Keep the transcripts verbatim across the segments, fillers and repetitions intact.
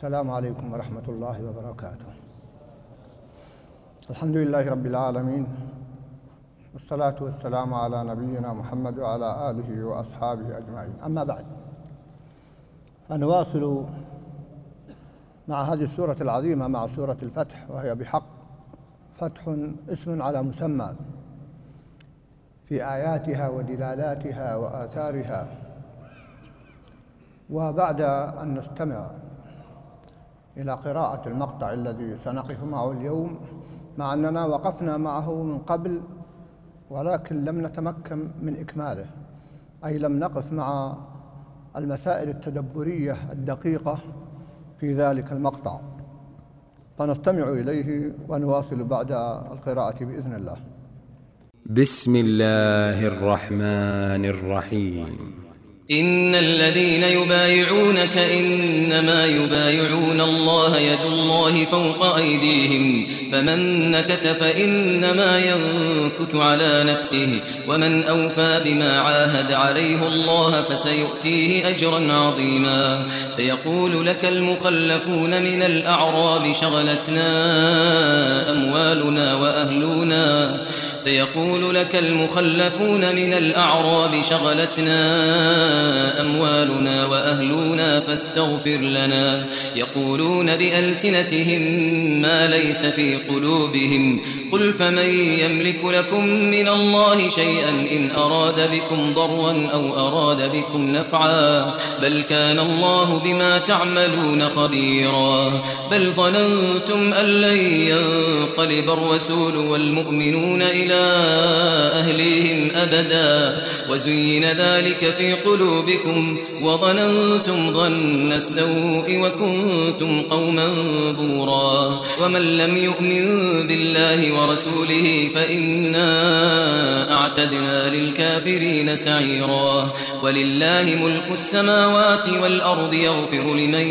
السلام عليكم ورحمة الله وبركاته. الحمد لله رب العالمين، والصلاة والسلام على نبينا محمد وعلى آله وأصحابه أجمعين. أما بعد، فنواصل مع هذه السورة العظيمة، مع سورة الفتح، وهي بحق فتح اسم على مسمى في آياتها ودلالاتها وآثارها. وبعد أن نستمع إلى قراءة المقطع الذي سنقف معه اليوم، مع أننا وقفنا معه من قبل ولكن لم نتمكن من إكماله، أي لم نقف مع المسائل التدبرية الدقيقة في ذلك المقطع، فنستمع إليه ونواصل بعد القراءة بإذن الله. بسم الله الرحمن الرحيم. إن الذين يبايعونك إنما يبايعون الله، يد الله فوق أيديهم، فمن نكث فإنما ينكث على نفسه، ومن أوفى بما عاهد عليه الله فسيؤتيه أجرا عظيما. سيقول لك المخلفون من الأعراب شغلتنا أموالنا وأهلنا سيقول لك المخلفون من الأعراب شغلتنا أموالنا وأهلنا فاستغفر لنا. يقولون بألسنتهم ما ليس في قلوبهم، قل فمن يملك لكم من الله شيئا إن أراد بكم ضرا أو أراد بكم نفعا، بل كان الله بما تعملون خبيرا. بل ظننتم أن لن ينقلب الرسول والمؤمنون إلى أهليهم أبدا، وزين ذلك في قلوبكم وظننتم ظن السوء وكنتم قوما بورا. ومن لم يؤمن بالله ورسوله فإنا أعتدنا للكافرين سعيرا. ولله ملك السماوات والأرض، يغفر لمن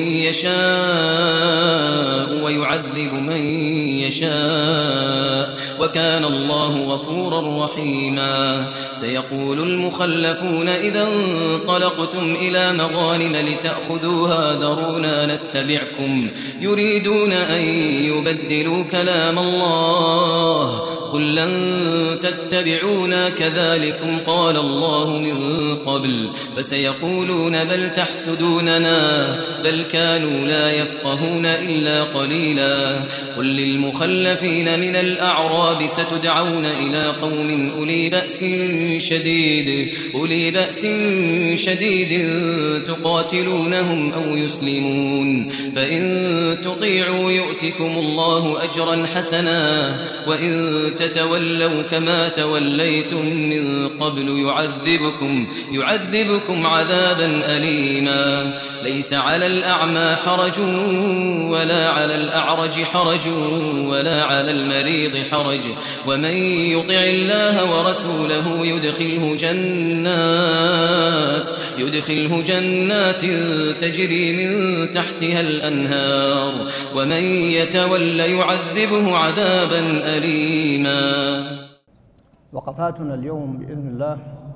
يشاء ويعذب من يشاء، وكان الله غفورا رحيما. سيقول المخلفون إذا انطلقتم إلى مغانم لتأخذوها ذرونا نتبعكم، يريدون أن يبدلوا كلام الله، قل لن تتبعونا كذلكم قال الله من قبل. فسيقولون بل تحسدوننا، بل كانوا لا يفقهون إلا قليلا. قل للمخلفين من الأعراب ستدعون إلى قوم أولي بأس شديد أولي بأس شديد تقاتلونهم أو يسلمون، فإن تطيعوا يؤتكم الله أجرا حسنا، وإن تتولوا كما توليتم من قبل يعذبكم يعذبكم عذابا أليما. ليس على الأعمى حرج ولا على الأعرج حرج ولا على المريض حرج، ومن يطع الله ورسوله يدخله جنات يدخله جنات تجري من تحتها الأنهار، ومن يتول يعذبه عذابا أليما. وقفاتنا اليوم بإذن الله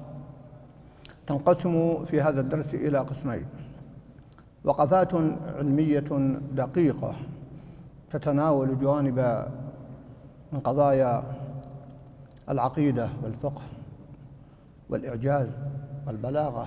تنقسم في هذا الدرس إلى قسمين: وقفات علمية دقيقة تتناول جوانب من قضايا العقيدة والفقه والإعجاز والبلاغة،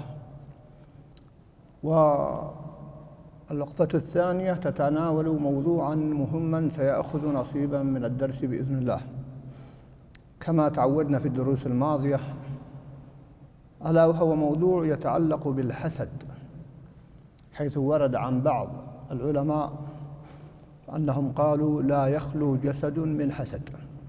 والوقفة الثانية تتناول موضوعا مهما سيأخذ نصيبا من الدرس بإذن الله كما تعودنا في الدروس الماضية، ألا وهو موضوع يتعلق بالحسد، حيث ورد عن بعض العلماء أنهم قالوا لا يخلو جسد من حسد،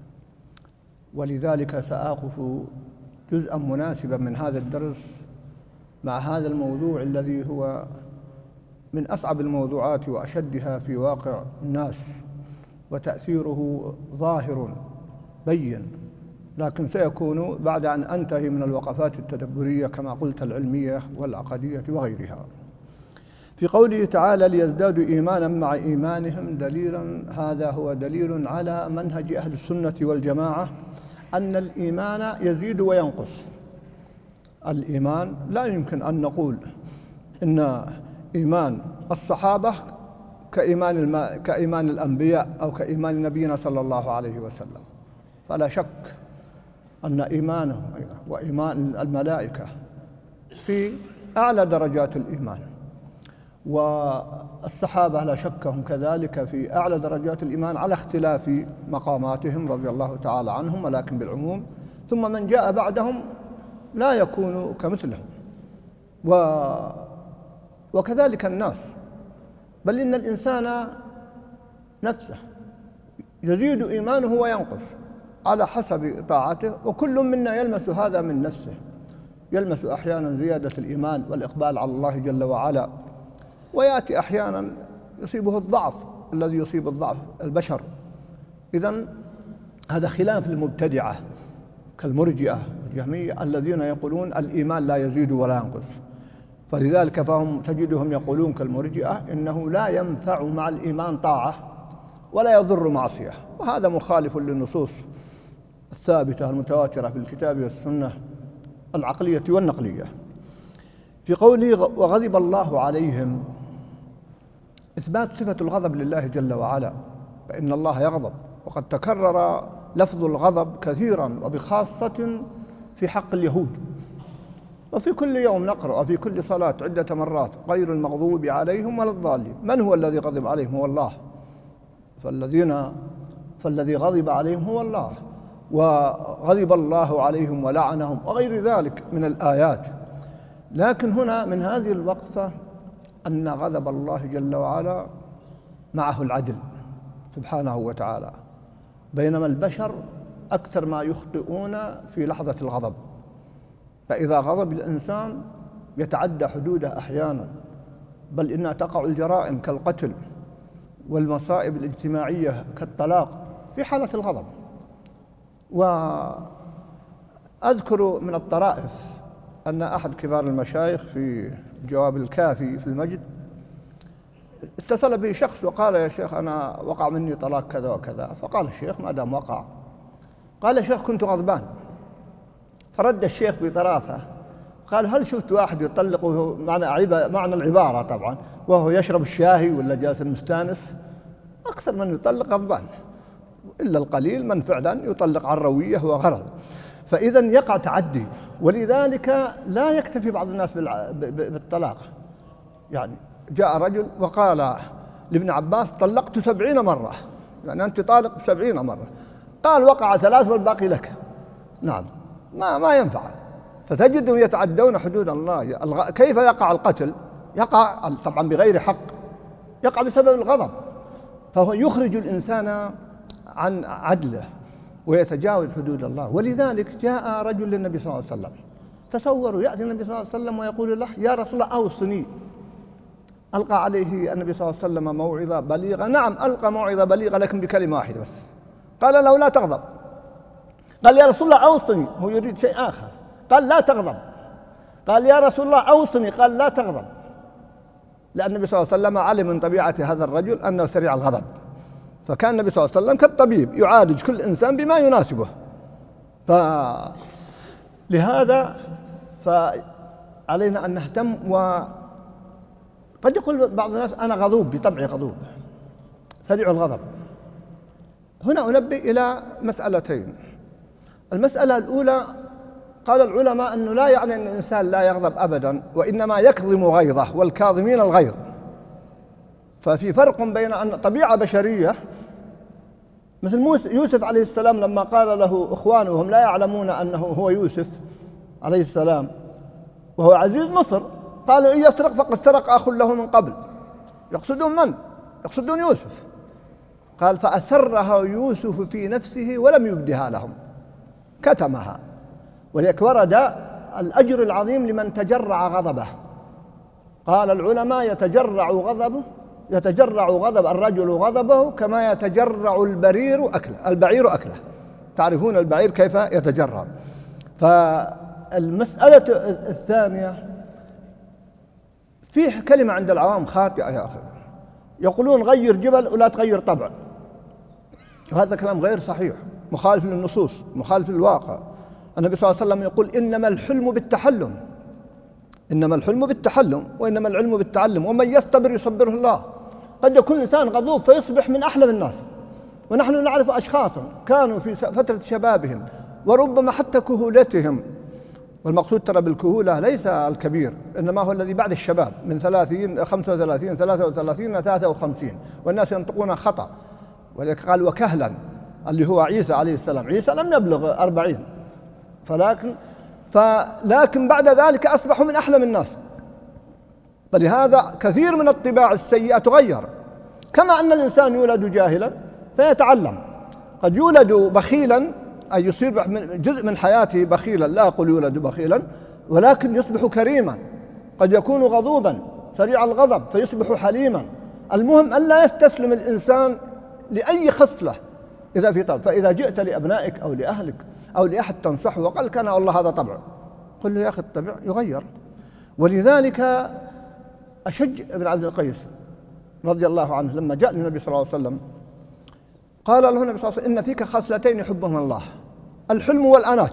ولذلك سأقف جزءا مناسبا من هذا الدرس مع هذا الموضوع الذي هو من أصعب الموضوعات وأشدها في واقع الناس، وتأثيره ظاهر بين، لكن سيكون بعد أن أنتهي من الوقفات التدبرية كما قلت العلمية والعقدية وغيرها. في قوله تعالى ليزدادوا إيمانا مع إيمانهم دليلا، هذا هو دليل على منهج أهل السنة والجماعة أن الإيمان يزيد وينقص. الإيمان لا يمكن أن نقول إن إيمان الصحابة كإيمان, الم... كإيمان الأنبياء أو كإيمان نبينا صلى الله عليه وسلم. فلا شك أن إيمانه وإيمان الملائكة في أعلى درجات الإيمان، والصحابة لا شك هم كذلك في أعلى درجات الإيمان على اختلاف مقاماتهم رضي الله تعالى عنهم، ولكن بالعموم. ثم من جاء بعدهم لا يكون كمثلهم، و... وكذلك الناس، بل إن الإنسان نفسه يزيد إيمانه وينقص على حسب طاعته، وكل منا يلمس هذا من نفسه، يلمس أحيانا زيادة الإيمان والإقبال على الله جل وعلا، ويأتي أحيانا يصيبه الضعف الذي يصيب الضعف البشر. إذن هذا خلاف المبتدعة كالمرجئة والجهمية الذين يقولون الإيمان لا يزيد ولا ينقص، فلذلك فهم تجدهم يقولون كالمرجئة إنه لا ينفع مع الإيمان طاعة ولا يضر معصية، وهذا مخالف للنصوص الثابتة المتواترة في الكتاب والسنة العقلية والنقلية. في قوله وغضب الله عليهم، إثبات صفة الغضب لله جل وعلا، فإن الله يغضب، وقد تكرر لفظ الغضب كثيرا وبخاصة في حق اليهود، وفي كل يوم نقرأ وفي كل صلاة عدة مرات غير المغضوب عليهم ولا الضالين. من هو الذي غضب عليهم؟ هو الله. فالذين فالذي غضب عليهم هو الله، وغضب الله عليهم ولعنهم وغير ذلك من الآيات. لكن هنا من هذه الوقفة أن غضب الله جل وعلا معه العدل سبحانه وتعالى، بينما البشر أكثر ما يخطئون في لحظة الغضب، فإذا غضب الإنسان يتعدى حدوده أحيانا، بل إنها تقع الجرائم كالقتل والمصائب الاجتماعية كالطلاق في حالة الغضب. وأذكر من الطرائف أن أحد كبار المشايخ في الجواب الكافي في المجد اتصل به شخص وقال يا شيخ أنا وقع مني طلاق كذا وكذا، فقال الشيخ ما دام وقع، قال يا شيخ كنت غضبان. فرد الشيخ بطرافة قال هل شفت واحد يطلق وهو معنى معنى العبارة طبعا وهو يشرب الشاهي ولا جالس مستانس؟ أكثر من يطلق غضبان، إلا القليل من فعلا يطلق عن روية وغرض. فإذا يقع تعدي، ولذلك لا يكتفي بعض الناس بالطلاق. يعني جاء رجل وقال لابن عباس طلقت سبعين مرة، يعني أنت طالق سبعين مرة، قال وقع ثلاث والباقي لك. نعم، ما ما ينفع. فتجدهم يتعدون حدود الله. كيف يقع القتل؟ يقع طبعا بغير حق، يقع بسبب الغضب، فهو يخرج الإنسان عن عدله ويتجاوز حدود الله. ولذلك جاء رجل للنبي صلى الله عليه وسلم، تصوروا يأتي النبي صلى الله عليه وسلم ويقول له يا رسول الله أوصني. ألقى عليه النبي صلى الله عليه وسلم موعظة بليغة. نعم ألقى موعظة بليغة لكن بكلمة واحدة بس، قال له لا تغضب. قال يا رسول الله أوصني، هو يريد شيء آخر، قال لا تغضب. قال يا رسول الله أوصني، قال لا تغضب، لأن النبي صلى الله عليه وسلم علم من طبيعة هذا الرجل أنه سريع الغضب، فكان النبي صلى الله عليه وسلم كالطبيب يعالج كل إنسان بما يناسبه. فلهذا فعلينا أن نهتم. وقد يقول بعض الناس أنا غضوب، بطبعي غضوب سريع الغضب. هنا أنبه إلى مسألتين. المسألة الأولى قال العلماء أنه لا يعني أن الإنسان لا يغضب أبدا، وإنما يكظم غيظه، والكاظمين الغيظ. ففي فرق بين أن طبيعة بشرية مثل يوسف عليه السلام لما قال له إخوانه وهم لا يعلمون أنه هو يوسف عليه السلام وهو عزيز مصر، قالوا إن يسرق فقد سرق أخ له من قبل. يقصدون من؟ يقصدون يوسف. قال فأسرها يوسف في نفسه ولم يبدها لهم، كتمها. ولذلك ورد الأجر العظيم لمن تجرع غضبه. قال العلماء يتجرع غضبه يتجرع غضب الرجل غضبه كما يتجرع البرير أكله البعير أكله. تعرفون البعير كيف يتجرع. فالمسألة الثانية، فيه كلمة عند العوام خاطئة يا أخي، يقولون غير جبل ولا تغير طبع، وهذا كلام غير صحيح، مخالف للنصوص، مخالف للواقع. النبي صلى الله عليه وسلم يقول إنما الحلم بالتحلم، إنما الحلم بالتحلم وإنما العلم بالتعلم، ومن يصطبر يصبره الله. قد يكون الإنسان غضوب فيصبح من أحلم الناس، ونحن نعرف أشخاصا كانوا في فترة شبابهم وربما حتى كهولتهم، والمقصود ترى بالكهولة ليس الكبير، إنما هو الذي بعد الشباب من ثلاثين خمسة وثلاثين ثلاثة وثلاثين إلى ثلاثة وخمسين، والناس ينطقون خطأ، ولذلك قال وكهلا اللي هو عيسى عليه السلام. عيسى لم يبلغ أربعين، فلكن فلكن بعد ذلك أصبحوا من أحلم الناس. فلهذا كثير من الطباع السيئة تغير، كما أن الإنسان يولد جاهلا فيتعلم، قد يولد بخيلا أي يصير جزء من حياته بخيلا، لا أقول يولد بخيلا، ولكن يصبح كريما، قد يكون غضوبا سريع الغضب فيصبح حليما. المهم أن لا يستسلم الإنسان لأي خصلة إذا في طبع. فإذا جئت لأبنائك أو لأهلك أو لأحد تنصحه وقال كان والله هذا طبع، قل له يا أخي الطبع يغير. ولذلك أشج بن عبد القيس رضي الله عنه لما جاء للنبي صلى الله عليه وسلم قال له النبي صلى الله عليه وسلم إن فيك خصلتين يحبهما الله، الحلم والأنات.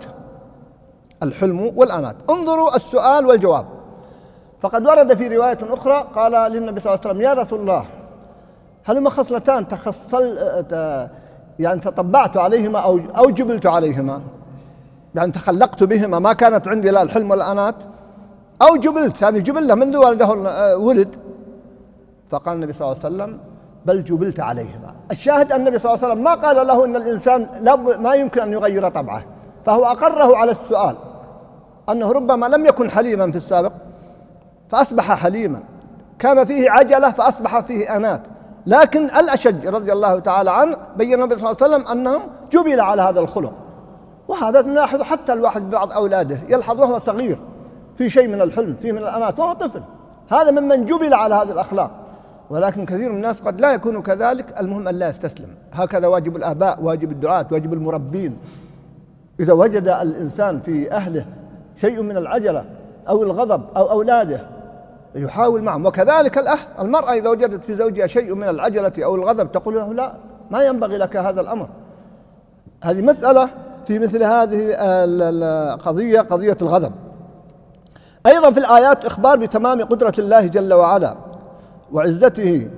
الحلم والأنات، انظروا السؤال والجواب. فقد ورد في رواية أخرى قال للنبي صلى الله عليه وسلم يا رسول الله هلما خصلتان تخصل يعني تطبعت عليهما أو أو جبلت عليهما، يعني تخلقت بهما، ما كانت عندي لا الحلم والأنات أو جبلت، هذه جبلة منذ ولده ولد. فقال النبي صلى الله عليه وسلم بل جبلت عليهما. الشاهد أن النبي صلى الله عليه وسلم ما قال له إن الإنسان ما يمكن أن يغير طبعه، فهو أقره على السؤال أنه ربما لم يكن حليما في السابق فأصبح حليما، كان فيه عجلة فأصبح فيه أنات. لكن الأشج رضي الله تعالى عنه بين النبي صلى الله عليه وسلم أنهم جبل على هذا الخلق، وهذا نلاحظ حتى الواحد بعض أولاده يلحظ وهو صغير في شيء من الحلم، فيه من الأنات وهو طفل، هذا ممن جبل على هذه الأخلاق. ولكن كثير من الناس قد لا يكون كذلك. المهم أن لا يستسلم، هكذا واجب الآباء، واجب الدعاة، واجب المربين. إذا وجد الإنسان في أهله شيء من العجلة أو الغضب أو أولاده يحاول معهم، وكذلك الأهل. المرأة إذا وجدت في زوجها شيء من العجلة أو الغضب تقول له لا، ما ينبغي لك هذا الأمر. هذه مسألة في مثل هذه القضية، قضية الغضب. أيضا في الآيات إخبار بتمام قدرة الله جل وعلا وعزته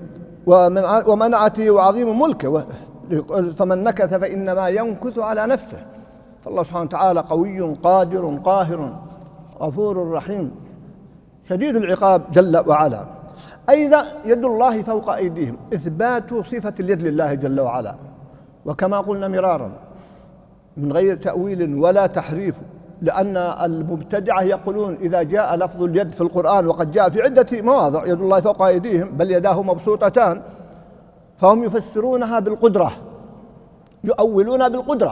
ومنعته وعظيم ملكه، فمن نكث فإنما ينكث على نفسه. فالله سبحانه وتعالى قوي قادر قاهر غفور رحيم شديد العقاب جل وعلا. أيضا يد الله فوق أيديهم، إثبات صفة اليد لله جل وعلا، وكما قلنا مرارا من غير تأويل ولا تحريف، لأن المبتدعة يقولون إذا جاء لفظ اليد في القرآن وقد جاء في عدة مواضع يد الله فوق أيديهم بل يداه مبسوطتان، فهم يفسرونها بالقدرة، يؤولون بالقدرة.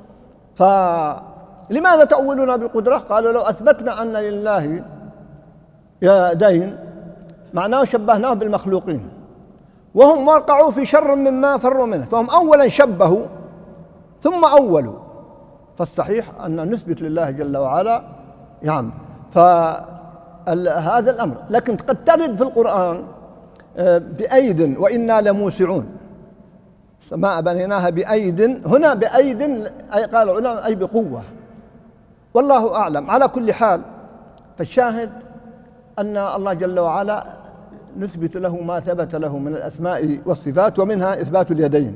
فلماذا تؤولون بالقدرة؟ قالوا لو أثبتنا أن لله يدين معناه شبهناه بالمخلوقين، وهم وقعوا في شر مما فروا منه، فهم أولا شبهوا ثم أولوا. فالصحيح أن نثبت لله جل وعلا يعني فهذا الأمر. لكن قد ترد في القرآن بأيد وإنا لموسعون، السماء بنيناها بأيد، هنا بأيد أي قال العلماء أي بقوة، والله أعلم. على كل حال فالشاهد أن الله جل وعلا نثبت له ما ثبت له من الأسماء والصفات، ومنها إثبات اليدين.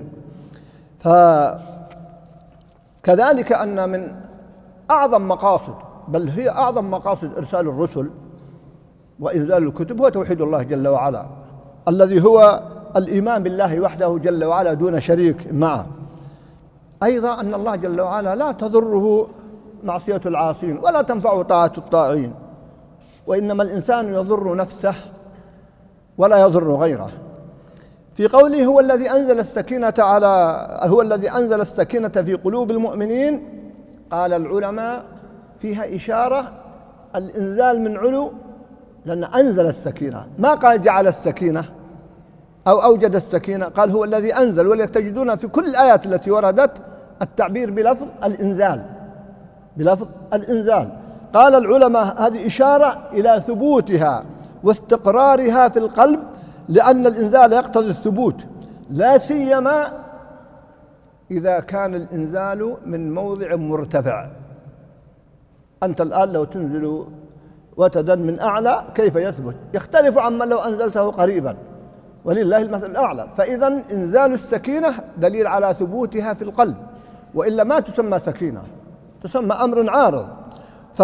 فكذلك أن من أعظم مقاصد، بل هي أعظم مقاصد إرسال الرسل وإنزال الكتب هو توحيد الله جل وعلا، الذي هو الإيمان بالله وحده جل وعلا دون شريك معه. أيضا أن الله جل وعلا لا تضره معصية العاصين ولا تنفعه طاعة الطاعين، وإنما الإنسان يضر نفسه ولا يضر غيره. في قوله هو الذي أنزل السكينة على هو الذي أنزل السكينة في قلوب المؤمنين، قال العلماء فيها إشارة الإنزال من علو، لأن أنزل السكينة، ما قال جعل السكينة أو أوجد السكينة، قال هو الذي أنزل. ولتجدون في كل الآيات التي وردت التعبير بلفظ الإنزال، بلفظ الإنزال. قال العلماء هذه إشارة إلى ثبوتها واستقرارها في القلب، لأن الإنزال يقتضي الثبوت، لا سيما إذا كان الإنزال من موضع مرتفع. أنت الآن لو تنزل وتدا من أعلى كيف يثبت؟ يختلف عما لو أنزلته قريبا، ولله المثل الأعلى. فإذا إنزال السكينة دليل على ثبوتها في القلب، وإلا ما تسمى سكينة، تسمى أمر عارض. ف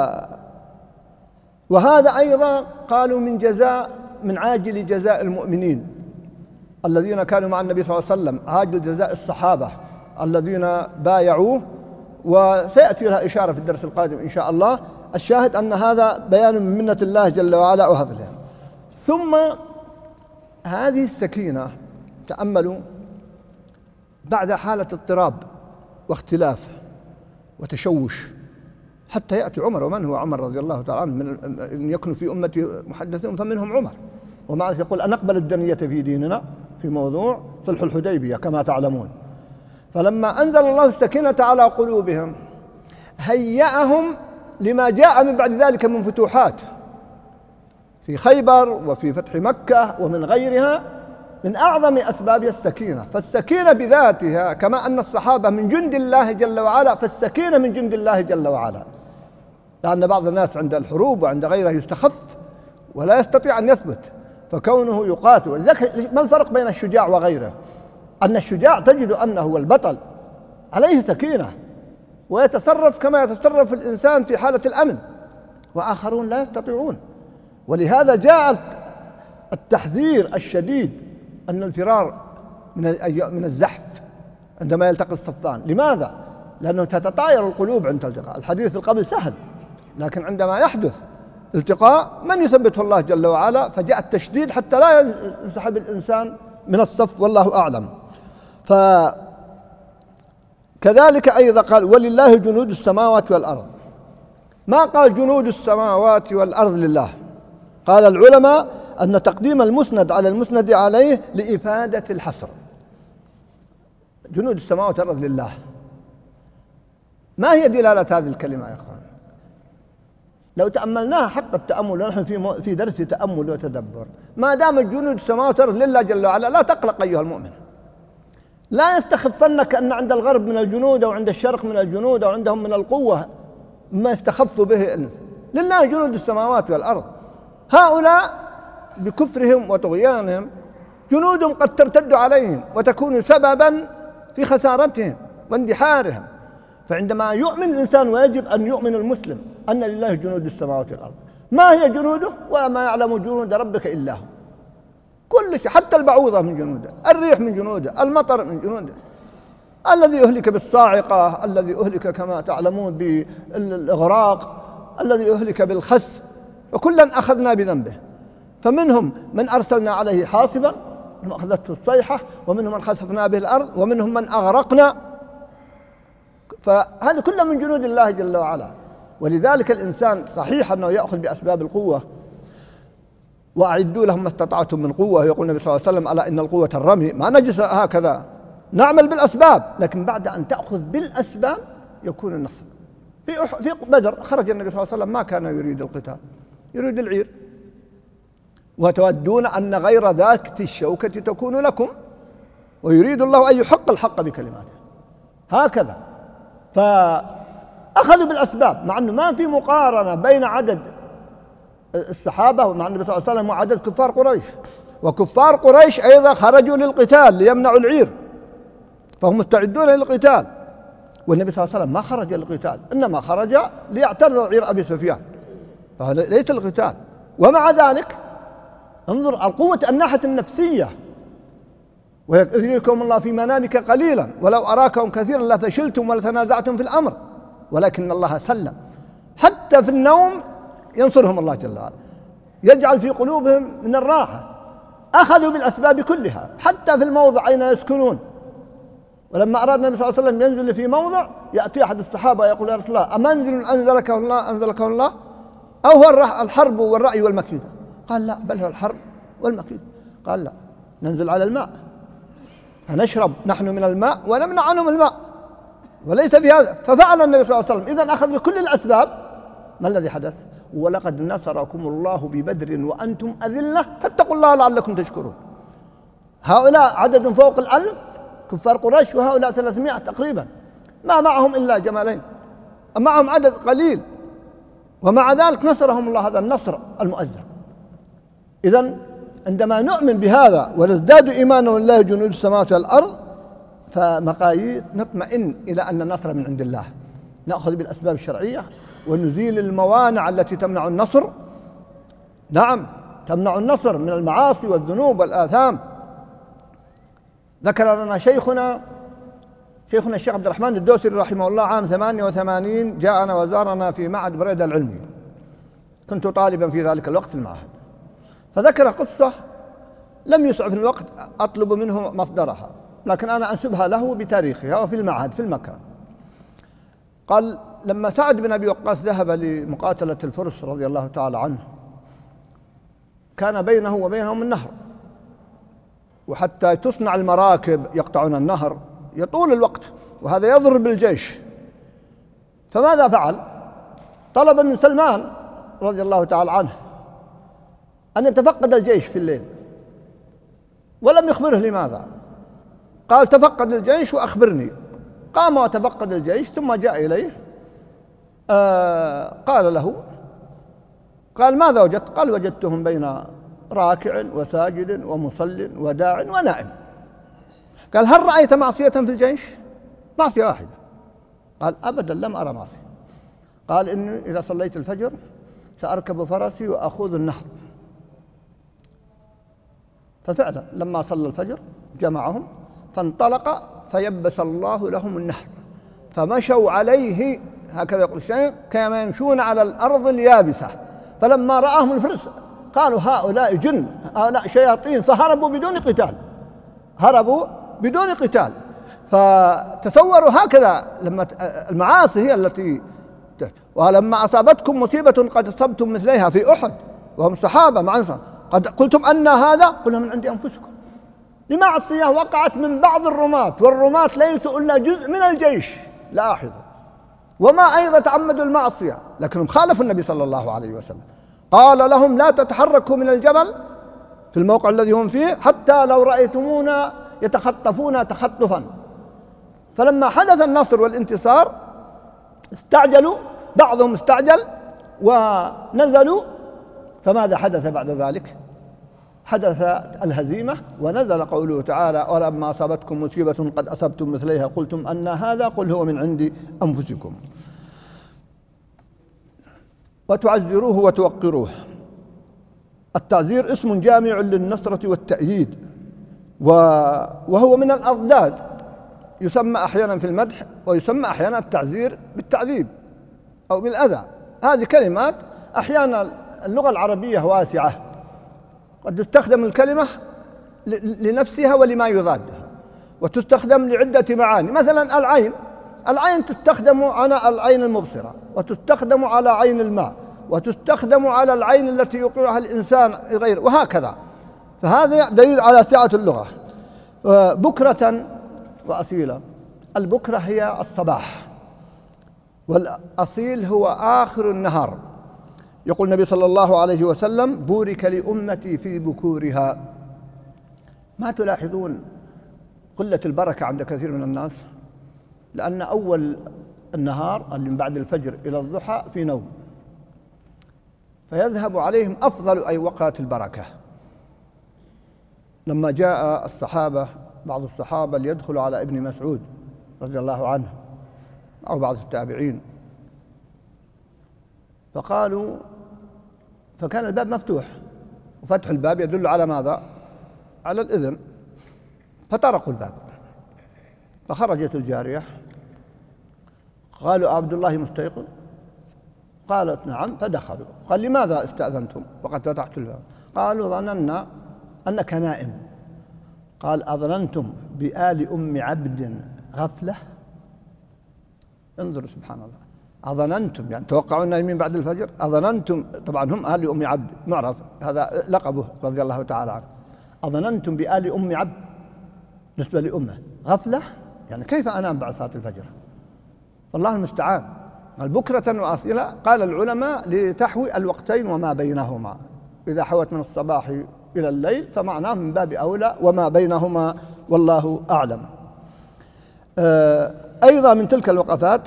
وهذا أيضا قالوا من جزاء من عاجل جزاء المؤمنين الذين كانوا مع النبي صلى الله عليه وسلم، عاجل جزاء الصحابة الذين بايعوه، وسيأتي لها إشارة في الدرس القادم إن شاء الله. الشاهد أن هذا بيان من منة الله جل وعلا وفضله. ثم هذه السكينة تأملوا بعد حالة اضطراب واختلاف وتشوش حتى يأتي عمر، ومن هو عمر رضي الله تعالى عنه؟ من إن يكن في أمتي محدثون فمنهم عمر، ومع ذلك يقول أن نقبل الدنية في ديننا في موضوع صلح الحديبية كما تعلمون. فلما أنزل الله السكينة على قلوبهم هيأهم لما جاء من بعد ذلك من فتوحات في خيبر وفي فتح مكة ومن غيرها، من أعظم أسباب السكينة. فالسكينة بذاتها كما أن الصحابة من جند الله جل وعلا، فالسكينة من جند الله جل وعلا، لأن بعض الناس عند الحروب وعند غيرها يستخف ولا يستطيع أن يثبت، فكونه يقاتل. لذلك ما الفرق بين الشجاع وغيره؟ أن الشجاع تجد أنه هو البطل عليه سكينة ويتصرف كما يتصرف الإنسان في حالة الأمن، وآخرون لا يستطيعون. ولهذا جاء التحذير الشديد أن الفرار من من الزحف عندما يلتقي الصفان. لماذا؟ لأنه تتطاير القلوب عند التقاء. الحديث في القبل سهل، لكن عندما يحدث التقاء من يثبته الله جل وعلا، فجاء التشديد حتى لا ينسحب الإنسان من الصف، والله أعلم. فكذلك أيضا قال ولله جنود السماوات والأرض، ما قال جنود السماوات والأرض لله. قال العلماء أن تقديم المسند على المسند عليه لإفادة الحصر. جنود السماوات والأرض لله، ما هي دلالة هذه الكلمة يا أخوان؟ لو تأملناها حق التأمل، ونحن في في درس تأمل وتدبر، ما دام جنود السماوات والأرض لله جل وعلا لا تقلق أيها المؤمن. لا يستخفنك أن عند الغرب من الجنود أو عند الشرق من الجنود أو عندهم من القوة ما يستخف به الإنسان. لله جنود السماوات والأرض. هؤلاء بكفرهم وطغيانهم جنودهم قد ترتد عليهم وتكون سببا في خسارتهم واندحارهم. فعندما يؤمن الإنسان، ويجب أن يؤمن المسلم أن لله جنود السماوات والأرض، ما هي جنوده؟ وما يعلم جنود ربك إلا هو. كل شيء، حتى البعوضة من جنوده، الريح من جنوده، المطر من جنوده، الذي أهلك بالصاعقة، الذي أهلك كما تعلمون بالإغراق، الذي أهلك بالخسف، وكلا أخذنا بذنبه. فمنهم من أرسلنا عليه حاصبا، منهم أخذته الصيحة، ومنهم من خسفنا به الأرض، ومنهم من أغرقنا. فهذا كله من جنود الله جل وعلا. ولذلك الإنسان صحيح أنه يأخذ بأسباب القوة، وأعدوا لهم ما استطعتم من قوة، يقول النبي صلى الله عليه وسلم ألا إن القوة الرمي، ما نجلس هكذا نعمل بالأسباب، لكن بعد أن تأخذ بالأسباب يكون النصر. في في بدر خرج النبي صلى الله عليه وسلم ما كان يريد القتال، يريد العير، وتودون أن غير ذات الشوكة تكون لكم، ويريد الله أن يحق الحق بكلماته. هكذا فأخذوا بالأسباب، مع أنه ما في مقارنة بين عدد الصحابة مع النبي صلى الله عليه وسلم وعدد كفار قريش. وكفار قريش أيضا خرجوا للقتال ليمنعوا العير، فهم مستعدون للقتال، والنبي صلى الله عليه وسلم ما خرج للقتال، إنما خرج ليعترض عير أبي سفيان، فهذا ليس القتال. ومع ذلك انظر القوة الناحية النفسية، ويريكم الله في منامك قليلا ولو أراكم كثيرا لفشلتم ولتنازعتم في الأمر ولكن الله سلم. حتى في النوم ينصرهم الله جل وعلا، يجعل في قلوبهم من الراحة. أخذوا بالأسباب كلها حتى في الموضع أين يسكنون. ولما أراد النبي صلى الله عليه وسلم ينزل في موضع، يأتي أحد الصحابة يقول يا رسول الله أمنزل أنزلكه الله أنزلكه الله أو هو الحرب والرأي والمكيدة؟ قال لا، بل هو الحرب والمكيدة. قال لا، ننزل على الماء فنشرب نحن من الماء ونمنع عنهم الماء، وليس في هذا. ففعل النبي صلى الله عليه وسلم، إذن أخذ بكل الأسباب. ما الذي حدث؟ ولقد نصركم الله ببدر وأنتم أذلة فاتقوا الله لعلكم تشكرون. هؤلاء عدد فوق الألف كفار قريش، وهؤلاء ثلاثمائة تقريبا، ما معهم إلا جمالين، معهم عدد قليل، ومع ذلك نصرهم الله هذا النصر المؤزر. إذن عندما نؤمن بهذا ونزداد إيمانا لله جنود السماوات والأرض فمقاييس نطمئن إلى أن النصر من عند الله. نأخذ بالأسباب الشرعية ونزيل الموانع التي تمنع النصر. نعم، تمنع النصر من المعاصي والذنوب والآثام. ذكر لنا شيخنا شيخنا الشيخ عبد الرحمن الدوسري رحمه الله عام ثمانية وثمانين جاءنا وزارنا في معهد بريدة العلمي، كنت طالبا في ذلك الوقت في المعهد، فذكر قصة لم يسعف الوقت أطلب منه مصدرها، لكن أنا أنسبها له بتاريخها وفي المعهد في المكان. قال لما سعد بن أبي وقاص ذهب لمقاتلة الفرس رضي الله تعالى عنه كان بينه وبينهم النهر، وحتى تصنع المراكب يقطعون النهر يطول الوقت، وهذا يضر بالجيش. فماذا فعل؟ طلب من سلمان رضي الله تعالى عنه أن يتفقد الجيش في الليل، ولم يخبره لماذا. قال تفقد الجيش وأخبرني. قام وتفقد الجيش ثم جاء إليه آه قال له قال ماذا وجدت؟ قال وجدتهم بين راكع وساجد ومصل وداع ونائم. قال هل رأيت معصية في الجيش؟ معصية واحدة. قال أبدا لم أرى معصية. قال إني إذا صليت الفجر سأركب فرسي وأخوض النهر. ففعلا لما صلى الفجر جمعهم فانطلق فيبس الله لهم النهر فمشوا عليه هكذا يقول الشيخ كما يمشون على الأرض اليابسة. فلما رآهم الفرس قالوا هؤلاء جن، هؤلاء شياطين، فهربوا بدون قتال، هربوا بدون قتال. فتصوروا هكذا لما المعاصي هي التي ولما أصابتكم مصيبة قد أصبتم مثليها في أحد وهم صحابة مع قد قلتم أن هذا قلنا من عند أنفسكم. لمعصية وقعت من بعض الرماة، والرماة ليسوا إلا جزء من الجيش، لاحظوا، وما أيضا تعمدوا المعصية لكنهم خالفوا النبي صلى الله عليه وسلم. قال لهم لا تتحركوا من الجبل في الموقع الذي هم فيه حتى لو رأيتمونا يتخطفون تخطفا. فلما حدث النصر والانتصار استعجلوا، بعضهم استعجل ونزلوا. فماذا حدث بعد ذلك؟ حدث الهزيمة ونزل قوله تعالى ولما أصابتكم مصيبة قد أصبتم مثليها قلتم أن هذا قل هو من عند أنفسكم. وتعزروه وتوقروه. التعزير اسم جامع للنصرة والتأييد، وهو من الأضداد، يسمى أحيانا في المدح ويسمى أحيانا التعزير بالتعذيب أو بالأذى. هذه كلمات أحيانا اللغة العربية واسعة، قد تستخدم الكلمة لنفسها ولما يضادها، وتستخدم لعدة معاني. مثلا العين، العين تستخدم على العين المبصرة، وتستخدم على عين الماء، وتستخدم على العين التي يوقعها الإنسان غير، وهكذا. فهذا دليل على سعة اللغة. بكرة وأصيلا. البكرة هي الصباح، والأصيل هو آخر النهار. يقول النبي صلى الله عليه وسلم بورك لأمتي في بكورها. ما تلاحظون قلة البركة عند كثير من الناس؟ لأن أول النهار اللي من بعد الفجر إلى الضحى في نوم، فيذهب عليهم أفضل أي وقت البركة. لما جاء الصحابة بعض الصحابة ليدخلوا على ابن مسعود رضي الله عنه أو بعض التابعين، فقالوا فكان الباب مفتوح، وفتح الباب يدل على ماذا؟ على الإذن. فطرقوا الباب، فخرجت الجارية، قالوا عبد الله مستيقظ؟ قالت نعم. فدخلوا، قال لماذا استأذنتم وقد فتحت الباب؟ قالوا ظننا أنك نائم. قال أظننتم بآل أم عبد غفلة؟ انظروا سبحان الله، أظننتم يعني توقعوا النائمين بعد الفجر، أظننتم، طبعا هم آل أم عبد معرض، هذا لقبه رضي الله تعالى عنه. أظننتم بآل أم عبد نسبة لأمه غفلة، يعني كيف أنام بعد صلاة الفجر؟ والله المستعان. البكرة وأصيلا قال العلماء لتحوي الوقتين وما بينهما، إذا حوت من الصباح إلى الليل فمعناه من باب أولى وما بينهما، والله أعلم. أيضا من تلك الوقفات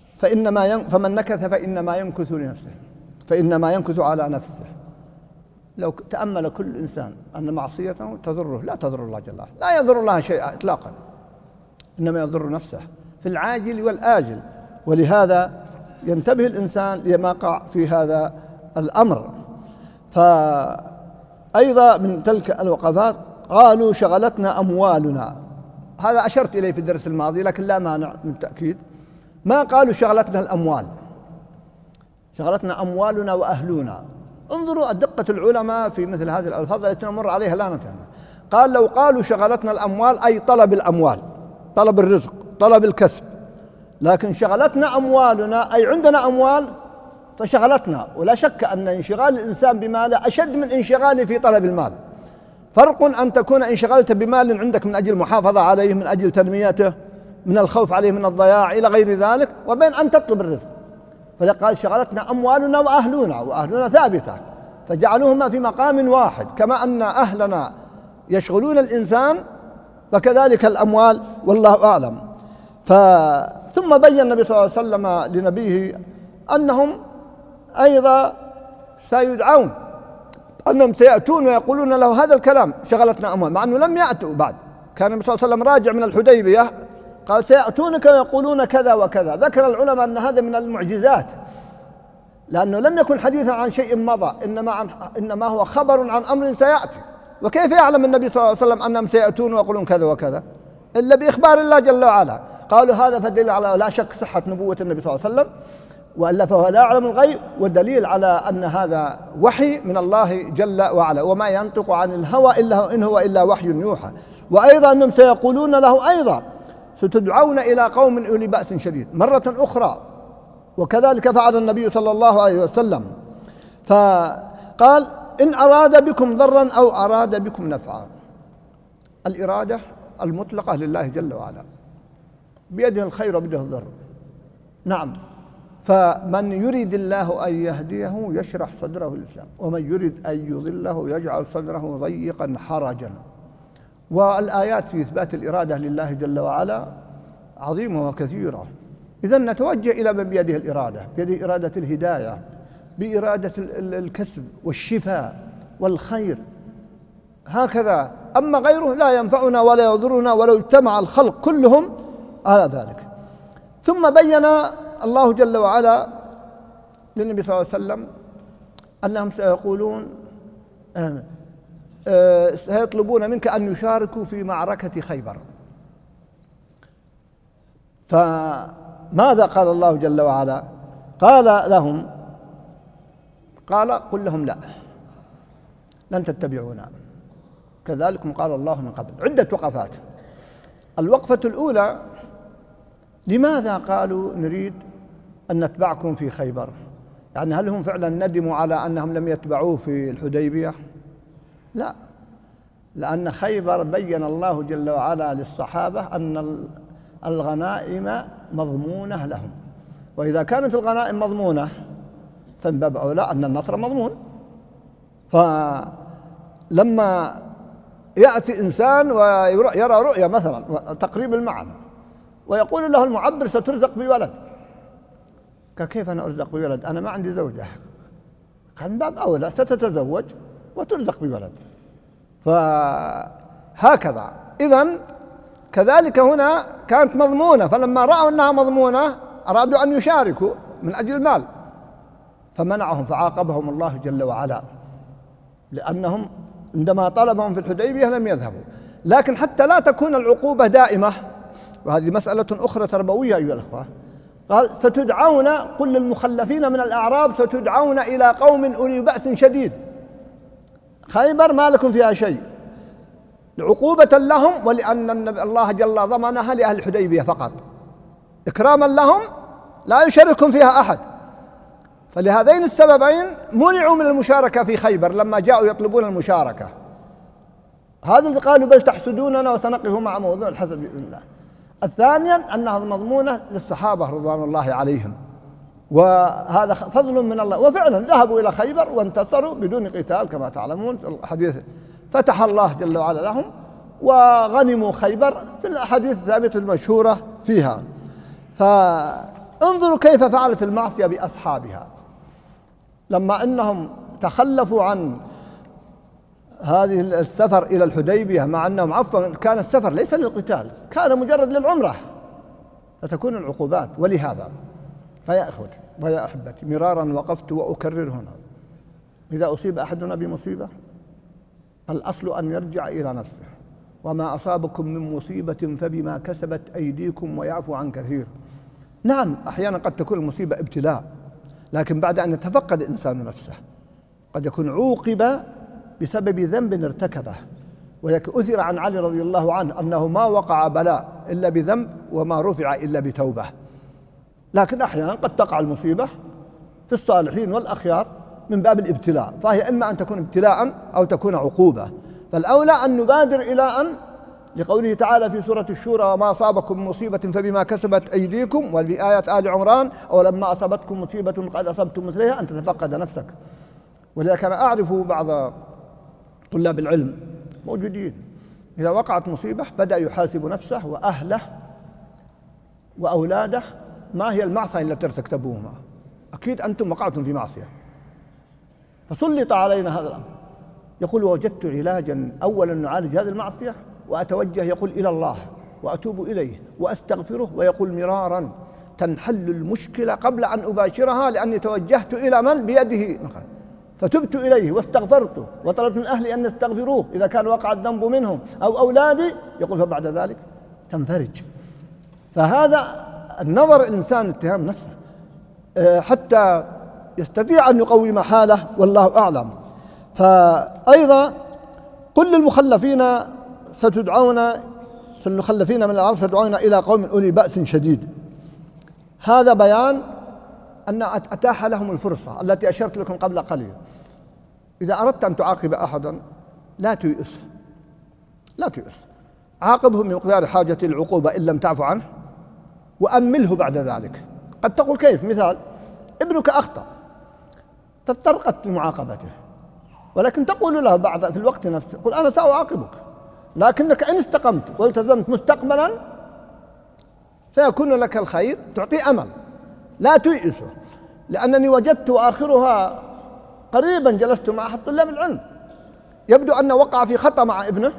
فإنما ين... فمن نكث فإنما ينكث لنفسه، فإنما ينكث على نفسه. لو تأمل كل إنسان أن معصيته تضره، لا تضر الله جل وعلا، لا يضر الله شيئا إطلاقا، إنما يضر نفسه في العاجل والآجل. ولهذا ينتبه الإنسان لما يقع في هذا الأمر. فأيضا من تلك الوقفات قالوا شغلتنا أموالنا، هذا أشرت إليه في الدرس الماضي لكن لا مانع من التأكيد. ما قالوا شغلتنا الأموال، شغلتنا أموالنا وأهلنا. انظروا دقة العلماء في مثل هذه الألفاظ التي نمر عليها لا ننتهي. قال لو قالوا شغلتنا الأموال أي طلب الأموال، طلب الرزق، طلب الكسب، لكن شغلتنا أموالنا أي عندنا أموال فشغلتنا. ولا شك أن انشغال الإنسان بماله أشد من انشغاله في طلب المال. فرق أن تكون انشغلت بمال عندك من أجل المحافظة عليه، من أجل تنميته، من الخوف عليه من الضياع إلى غير ذلك، وبين أن تطلب الرزق. فقال شغلتنا أموالنا وأهلنا، وأهلنا ثابتة، فجعلوهما في مقام واحد. كما أن أهلنا يشغلون الإنسان فكذلك الأموال، والله أعلم. ثم بين النبي صلى الله عليه وسلم لنبيه أنهم أيضا سيدعون، أنهم سيأتون ويقولون له هذا الكلام شغلتنا أموال، مع أنه لم يأتوا بعد. كان النبي صلى الله عليه وسلم راجع من الحديبية قال سيأتونك ويقولون كذا وكذا. ذكر العلماء أن هذا من المعجزات، لأنه لم يكن حديثا عن شيء مضى، إنما, عن إنما هو خبر عن أمر سيأتي. وكيف يعلم النبي صلى الله عليه وسلم أنهم سيأتون ويقولون كذا وكذا إلا بإخبار الله جل وعلا؟ قالوا هذا فدليل على لا شك صحة نبوة النبي صلى الله عليه وسلم، وإلا فهو لا يعلم الغيب، والدليل على أن هذا وحي من الله جل وعلا، وما ينطق عن الهوى إلا إن هو إلا وحي يوحى. وأيضا أنهم سيقولون له أيضا ستدعون إلى قوم أولي بأس شديد مرة أخرى، وكذلك فعل النبي صلى الله عليه وسلم. فقال إن أراد بكم ضرا أو أراد بكم نفعا. الإرادة المطلقة لله جل وعلا، بيده الخير وبيده الضر. نعم، فمن يريد الله أن يهديه يشرح صدره للإسلام، ومن يريد أن يضله يجعل صدره ضيقا حرجا. والآيات في إثبات الإرادة لله جل وعلا عظيمة وكثيرة. إذن نتوجه إلى من بيده الإرادة، بيده إرادة الهداية، بإرادة الكسب والشفاء والخير، هكذا. أما غيره لا ينفعنا ولا يضرنا ولو اجتمع الخلق كلهم على ذلك. ثم بين الله جل وعلا للنبي صلى الله عليه وسلم أنهم سيقولون آه آه سيطلبون منك أن يشاركوا في معركة خيبر. فماذا قال الله جل وعلا؟ قال لهم قال قل لهم لا لن تتبعونا كذلكم قال الله من قبل. عدة وقفات. الوقفة الأولى لماذا قالوا نريد أن نتبعكم في خيبر؟ يعني هل هم فعلا ندموا على أنهم لم يتبعوه في الحديبية؟ لا، لأن خيبر بين الله جل وعلا للصحابة أن الغنائم مضمونة لهم، وإذا كانت الغنائم مضمونة فمن باب أولى أن النصر مضمون. فلما يأتي إنسان ويرى رؤيا مثلا تقريب المعنى ويقول له المعبر سترزق بولد، كيف أنا أرزق بولد؟ أنا ما عندي زوجة. كان باب أولى ستتزوج وترزق بولد. فهكذا. إذن كذلك هنا كانت مضمونة، فلما رأوا أنها مضمونة أرادوا أن يشاركوا من أجل المال، فمنعهم فعاقبهم الله جل وعلا، لأنهم عندما طلبهم في الحديبية لم يذهبوا. لكن حتى لا تكون العقوبة دائمة، وهذه مسألة أخرى تربوية أيها الأخوة، قال ستدعون، قل للمخلفين من الأعراب ستدعون إلى قوم أولي بأس شديد. خيبر ما لكم فيها شيء، عقوبة لهم، ولأن الله جل ضمنها لأهل الحديبية فقط، إكراما لهم لا يشاركهم فيها أحد. فلهذين السببين منعوا من المشاركة في خيبر لما جاءوا يطلبون المشاركة. هذا اللي قالوا بل تحسدوننا وسنقف مع موضوع الحسد بإذن الله. الثانيا أنها مضمونة للصحابة رضوان الله عليهم، وهذا فضل من الله. وفعلا ذهبوا إلى خيبر وانتصروا بدون قتال كما تعلمون في الحديث، فتح الله جل وعلا لهم وغنموا خيبر في الأحاديث الثابتة المشهورة فيها. فانظروا كيف فعلت المعصية بأصحابها لما أنهم تخلفوا عن هذه السفر إلى الحديبية، مع أنهم عفوا كان السفر ليس للقتال، كان مجرد للعمرة، فتكون العقوبات. ولهذا فيا إخوتي ويا أحبتي، مرارا وقفت وأكرر هنا، إذا أصيب أحدنا بمصيبة الأصل أن يرجع إلى نفسه، وما أصابكم من مصيبة فبما كسبت أيديكم ويعفو عن كثير. نعم أحيانا قد تكون المصيبة ابتلاء، لكن بعد أن يتفقد الإنسان نفسه قد يكون عوقب بسبب ذنب ارتكبه. وأثر عن علي رضي الله عنه أنه ما وقع بلاء إلا بذنب وما رفع إلا بتوبة. لكن أحيانا قد تقع المصيبة في الصالحين والأخيار من باب الابتلاء، فهي إما أن تكون ابتلاء أو تكون عقوبة. فالأولى أن نبادر إلى أن، لقوله تعالى في سورة الشورى: وما أصابكم مصيبة فبما كسبت أيديكم، وفي آية آل عمران: ولما أصابتكم مصيبة قد أصبتم مثلها، أن تتفقد نفسك. ولذلك أنا أعرف بعض طلاب العلم موجودين إذا وقعت مصيبة بدأ يحاسب نفسه وأهله وأولاده: ما هي المعصية التي ارتكبوها؟ أكيد أنتم وقعتم في معصية فسلط علينا هذا الأمر. يقول: وجدت علاجا، أولا نعالج هذه المعصية وأتوجه، يقول، إلى الله وأتوب إليه وأستغفره، ويقول مرارا: تنحل المشكلة قبل أن أباشرها، لأني توجهت إلى من بيده مثلا فتبت إليه واستغفرته وطلبت من أهلي أن يستغفروه إذا كان وقع الذنب منهم أو أولادي، يقول فبعد ذلك تنفرج. فهذا النظر الإنسان اتهام نفسه حتى يستطيع أن يقوم حاله، والله أعلم. فأيضا قل للمخلفين ستدعون المخلفين من الأعراب ستدعون إلى قوم أولي بأس شديد. هذا بيان أن أتاح لهم الفرصة التي أشرت لكم قبل قليل. إذا أردت أن تعاقب أحدا لا تيأس، لا تيأس، عاقبه بمقدار حاجة العقوبة إن لم تعفو عنه، وأمله بعد ذلك. قد تقول: كيف؟ مثال: ابنك أخطأ، تضطر لمعاقبته، ولكن تقول له بعد في الوقت نفسه: قل أنا سأعاقبك، لكنك إن استقمت والتزمت مستقبلا سيكون لك الخير، تعطيه أمل، لا تيئسه. لأنني وجدت آخرها قريبا جلست مع أحد طلاب العلم يبدو أنه وقع في خطأ مع ابنه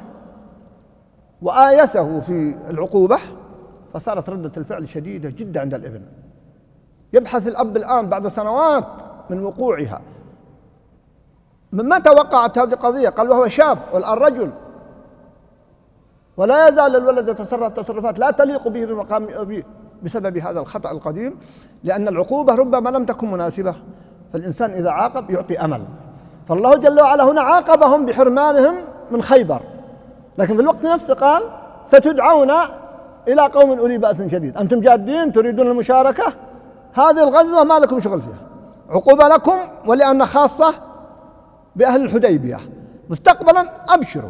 وآيسه في العقوبة، فصارت ردة الفعل شديدة جدا عند الابن. يبحث الأب الآن بعد سنوات من وقوعها من متى وقعت هذه القضية، قال وهو شاب والآن رجل، ولا يزال الولد يتصرف تصرفات لا تليق به بمقام أبيه بسبب هذا الخطأ القديم، لأن العقوبة ربما لم تكن مناسبة. فالإنسان إذا عاقب يعطي أمل. فالله جل وعلا هنا عاقبهم بحرمانهم من خيبر، لكن في الوقت نفسه قال: ستدعون إلى قوم أولي بأس شديد. أنتم جادين تريدون المشاركة، هذه الغزوة ما لكم شغل فيها، عقوبة لكم ولأن خاصة بأهل الحديبية، مستقبلا أبشروا.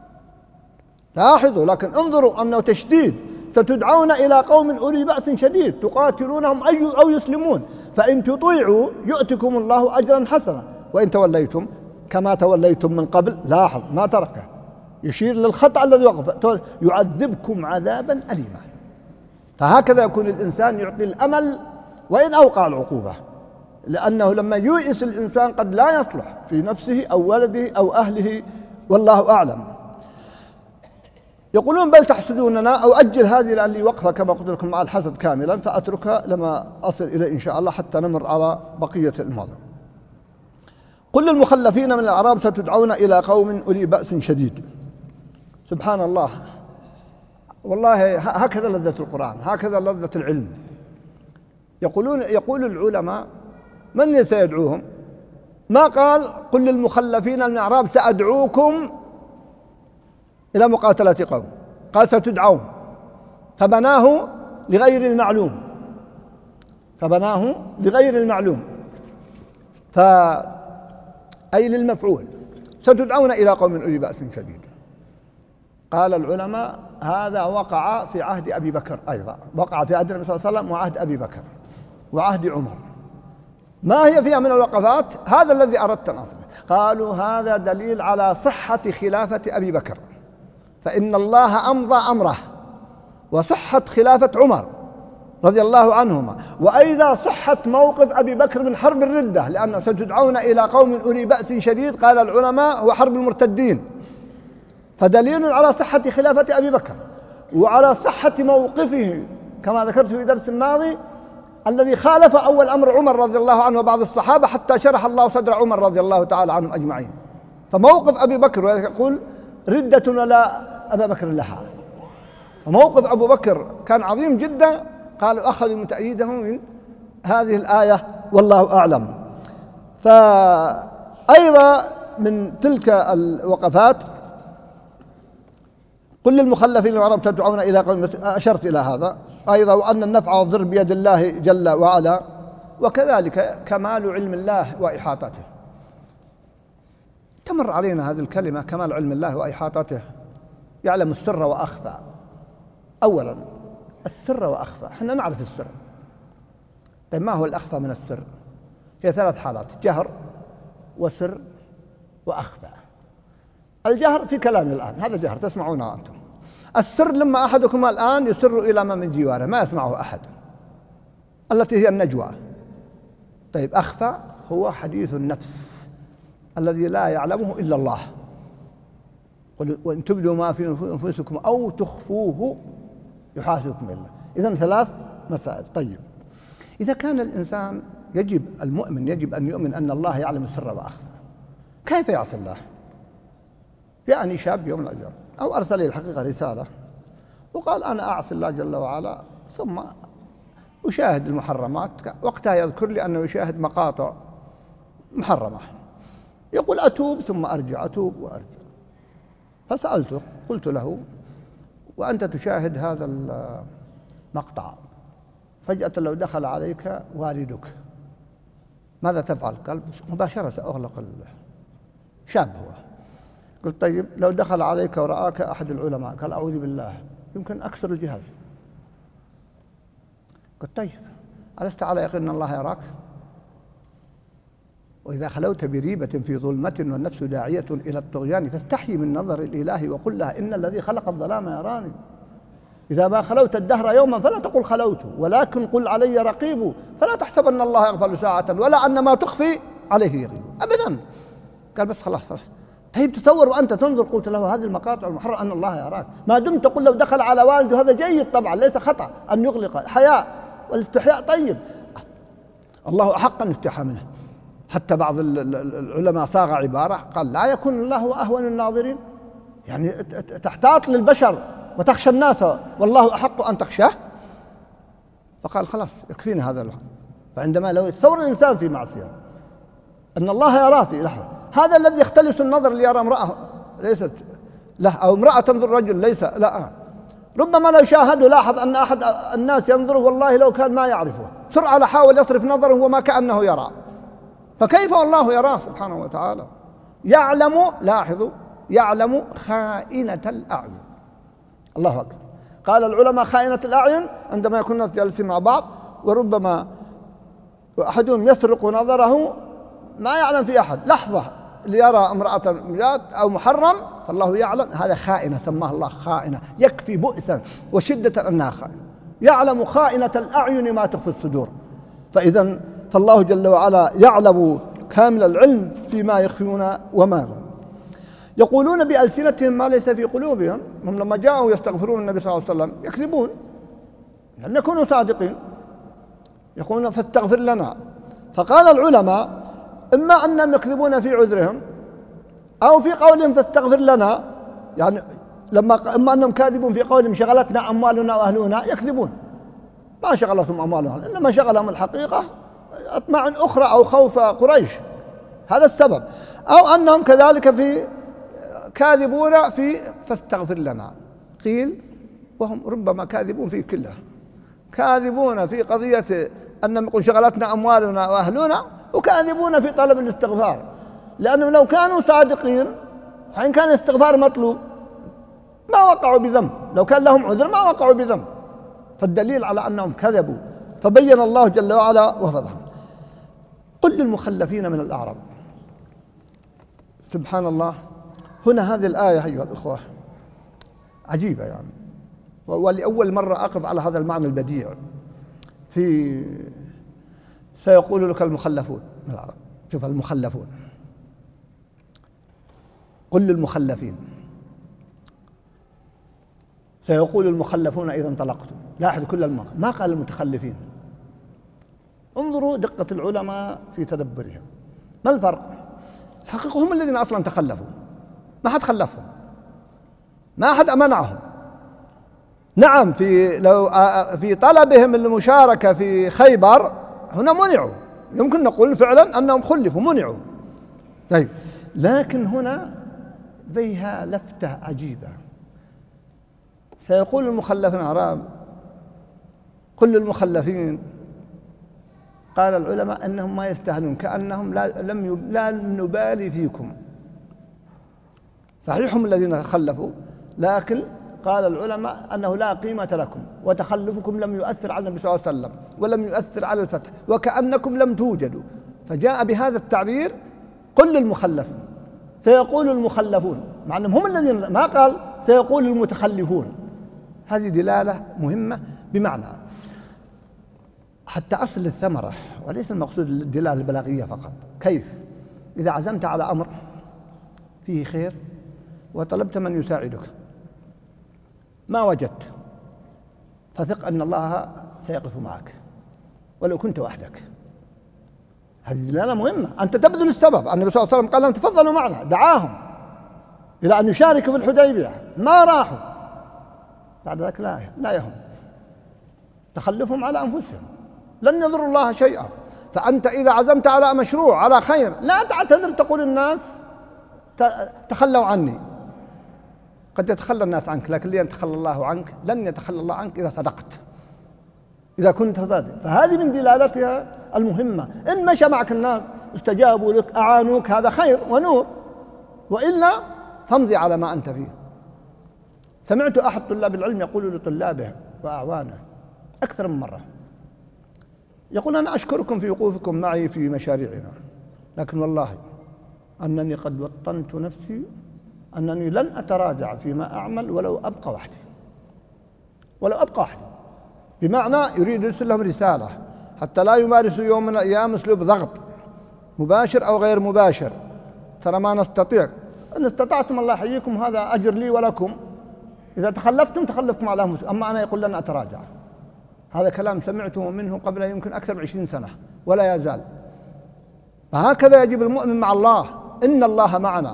لاحظوا، لكن انظروا أنه تشديد: ستدعون إلى قوم أولي بأس شديد تقاتلونهم أو يسلمون، فإن تطيعوا يؤتكم الله أجرا حسنا، وإن توليتم كما توليتم من قبل. لاحظ ما تركه، يشير للخطأ الذي وقف: يعذبكم عذابا أليما. فهكذا يكون الإنسان يعطي الأمل وإن أوقع العقوبة، لأنه لما ييئس الإنسان قد لا يصلح في نفسه أو ولده أو أهله، والله أعلم. يقولون: بل تحسدوننا، أو أجل هذه لعلي وقفة كما قلت لكم مع الحسد كاملا، فأتركها لما أصل إليه إن شاء الله حتى نمر على بقية الموضوع. قل للمخلفين من الأعراب ستدعون إلى قوم أولي بأس شديد. سبحان الله، والله هكذا لذة القرآن، هكذا لذة العلم. يقولون يقول العلماء: من سيدعوهم؟ ما قال: قل للمخلفين من الأعراب سأدعوكم إلى مقاتلة قوم، قال ستدعون، فبناه لغير المعلوم، فبناه لغير المعلوم ف أي للمفعول. ستدعون إلى قوم أولي بأس شديد. قال العلماء: هذا وقع في عهد أبي بكر أيضا، وقع في عهد النبي صلى الله عليه وسلم وعهد أبي بكر وعهد عمر. ما هي فيها من الوقفات؟ هذا الذي أردت أن أصله. قالوا: هذا دليل على صحة خلافة أبي بكر، فإن الله أمضى أمره، وصحة خلافة عمر، رضي الله عنهما. وأيضا صحة موقف أبي بكر من حرب الردة، لأنه ستدعون إلى قوم أولي بأس شديد، قال العلماء هو حرب المرتدين، فدليل على صحة خلافة أبي بكر وعلى صحة موقفه كما ذكرت في درس الماضي الذي خالف أول أمر عمر رضي الله عنه وبعض الصحابة حتى شرح الله صدر عمر رضي الله تعالى عنهم أجمعين. فموقف أبي بكر يقول ردة ولا أبا بكر لها، فموقف أبو بكر كان عظيم جدا. قالوا أخذوا من تأييده من هذه الآية والله أعلم. فأيضا من تلك الوقفات قل للمخلفين العرب تدعون إلى قوم، أشرت إلى هذا أيضا، وأن النفع والضر بيد الله جل وعلا، وكذلك كمال علم الله وإحاطته. تمر علينا هذه الكلمة كمال علم الله وإحاطته، يعلم السر وأخفى. أولا السر وأخفى، احنا نعرف السر. طيب ما هو الأخفى من السر؟ هي ثلاث حالات: جهر وسر وأخفى. الجهر في كلامي الآن، هذا جهر تسمعونه أنتم. السر لما أحدكم الآن يسر إلى ما من جواره ما يسمعه أحد، التي هي النجوى. طيب أخفى هو حديث النفس الذي لا يعلمه إلا الله، وإن تبدوا ما في أنفسكم أو تخفوه يحاسبكم بالله. إذن ثلاث مسائل. طيب إذا كان الإنسان يجب المؤمن يجب أن يؤمن أن الله يعلم السر وأخفى، كيف يعصي الله؟ جاءني شاب يوم من الأيام أو أرسل لي الحقيقة رسالة وقال أنا أعصي الله جل وعلا ثم أشاهد المحرمات، وقتها يذكر لي أنه يشاهد مقاطع محرمة، يقول أتوب ثم أرجع أتوب وأرجع. فسألته قلت له وأنت تشاهد هذا المقطع فجأة لو دخل عليك والدك ماذا تفعل؟ قال مباشرة سأغلق. شاب هو. قلت طيب لو دخل عليك ورآك أحد العلماء قال أعوذ بالله يمكن أكسر الجهاز. قلت طيب ألست على يقين أن الله يراك؟ وإذا خلوت بريبة في ظلمة والنفس داعية إلى الطغيان فاستحي من نظر الإله وقل لها إن الذي خلق الظلام يراني. إذا ما خلوت الدهر يوما فلا تقل خلوت ولكن قل علي رقيب، فلا تحسبن الله يغفل ساعة ولا أن ما تخفي عليه يغيب أبدا. قال بس خلاص خلاص. طيب تصور وأنت تنظر. قلت له هذه المقاطع المحرمة أن الله يراك، ما دمت تقول لو دخل على والده هذا جيد طبعا ليس خطأ أن يغلق، حياء والاستحياء طيب، الله أحق أن يستحى منه. حتى بعض العلماء صاغ عبارة قال لا يكون الله أهون الناظرين، يعني تحتاط للبشر وتخشى الناس والله أحق أن تخشاه. فقال خلاص يكفينا هذا. فعندما لو يتصور الإنسان في معصية أن الله يراه في لحظة، هذا الذي يختلس النظر ليرى امرأة ليست له أو امرأة تنظر رجل ليس لا، ربما لو شاهده لاحظ أن أحد الناس ينظره والله لو كان ما يعرفه سرعة حاول يصرف نظره وما كأنه يرى، فكيف والله يراه سبحانه وتعالى. يعلم، لاحظوا، يعلم خائنة الأعين. الله أكبر. قال العلماء خائنة الأعين عندما يكون الناس جالسين مع بعض وربما أحدهم يسرق نظره ما يعلم في أحد لحظة ليرى امرأة مجاد أو محرم، فالله يعلم هذا خائنة، سماه الله خائنة، يكفي بؤسا وشدة أنها خائنة. يعلم خائنة الأعين ما تخفي الصدور. فإذا فالله جل وعلا يعلم كامل العلم فيما يخفون وما يظهرون. يقولون بألسنتهم ما ليس في قلوبهم. هم لما جاءوا يستغفرون النبي صلى الله عليه وسلم يكذبون لأن يكونوا صادقين، يقولون فاستغفر لنا. فقال العلماء إما أنهم يكذبون في عذرهم أو في قولهم فاستغفر لنا، يعني لما إما أنهم كاذبون في قولهم شغلتنا أموالنا وأهلنا، يكذبون ما شغلتهم أموالهم إنما شغلهم الحقيقة أطماع أخرى أو خوف قريش، هذا السبب. أو أنهم كذلك في كاذبون في فاستغفر لنا. قيل وهم ربما كاذبون في كلها، كاذبون في قضية أنهم يقول شغلتنا أموالنا وأهلنا، وكاذبون في طلب الاستغفار، لأنه لو كانوا صادقين حين كان الاستغفار مطلوب ما وقعوا بذنب، لو كان لهم عذر ما وقعوا بذنب، فالدليل على أنهم كذبوا. فبين الله جل وعلا وفضحهم. قل للمخلفين من الأعراب. سبحان الله، هنا هذه الآية أيها الأخوة عجيبة يعني، ولأول مرة أقف على هذا المعنى البديع. في سيقول لك المخلفون من العرب. شوف المخلفون، قل للمخلفين. سيقول المخلفون إذا انطلقتم. لاحظ كل المرة ما قال المتخلفين. انظروا دقة العلماء في تدبرهم. ما الفرق؟ الحقيقة هم الذين أصلا تخلفوا، ما حد خلفهم، ما حد أمنعهم. نعم في لو في طلبهم المشاركة في خيبر هنا منعوا، يمكن نقول فعلا أنهم خلفوا منعوا. طيب لكن هنا فيها لفتة عجيبة. سيقول المخلفون الأعراب قل للمخلفين. قال العلماء أنهم ما يستاهلون، كأنهم لا لم لا نبالي فيكم. صحيح هم الذين خلفوا، لكن قال العلماء أنه لا قيمة لكم، وتخلفكم لم يؤثر على النبي صلى الله عليه وسلم ولم يؤثر على الفتح، وكأنكم لم توجدوا. فجاء بهذا التعبير قل للمخلفين. سيقول المخلفون، مع أنهم هم الذين، ما قال سيقول المتخلفون. هذه دلالة مهمة بمعنى حتى أصل الثمرة، وليس المقصود الدلالة البلاغية فقط. كيف؟ إذا عزمت على أمر فيه خير وطلبت من يساعدك ما وجدت، فثق أن الله سيقف معك ولو كنت وحدك. هذه دلالة مهمة. أنت تبذل السبب. النبي صلى الله عليه وسلم قال لهم تفضلوا معنا، دعاهم إلى أن يشاركوا في الحديبية، ما راحوا. بعد ذلك لا لا يهم، تخلفهم على أنفسهم، لن يضروا الله شيئا. فأنت إذا عزمت على مشروع على خير لا تعتذر تقول الناس تخلوا عني. قد يتخلى الناس عنك، لكن لن يتخلى الله عنك، لن يتخلى الله عنك إذا صدقت، إذا كنت صادق. فهذه من دلالتها المهمة. إن مشى معك الناس استجابوا لك أعانوك هذا خير ونور، وإلا فامضي على ما أنت فيه. سمعت أحد طلاب العلم يقول لطلابه وأعوانه أكثر من مرة، يقول أنا أشكركم في وقوفكم معي في مشاريعنا، لكن والله أنني قد وطنت نفسي أنني لن أتراجع فيما أعمل ولو أبقى وحدي، ولو أبقى وحدي. بمعنى يريد يرسل لهم رسالة حتى لا يمارسوا يوم من الأيام أسلوب ضغط مباشر أو غير مباشر. ترى ما نستطيع، إن استطعتم الله يحييكم هذا أجر لي ولكم، إذا تخلفتم تخلفتم على أنفسكم، أما أنا يقول لن أتراجع. هذا كلام سمعته منه قبل يمكن أكثر من عشرين سنة ولا يزال. فهكذا يجب المؤمن مع الله، إن الله معنا.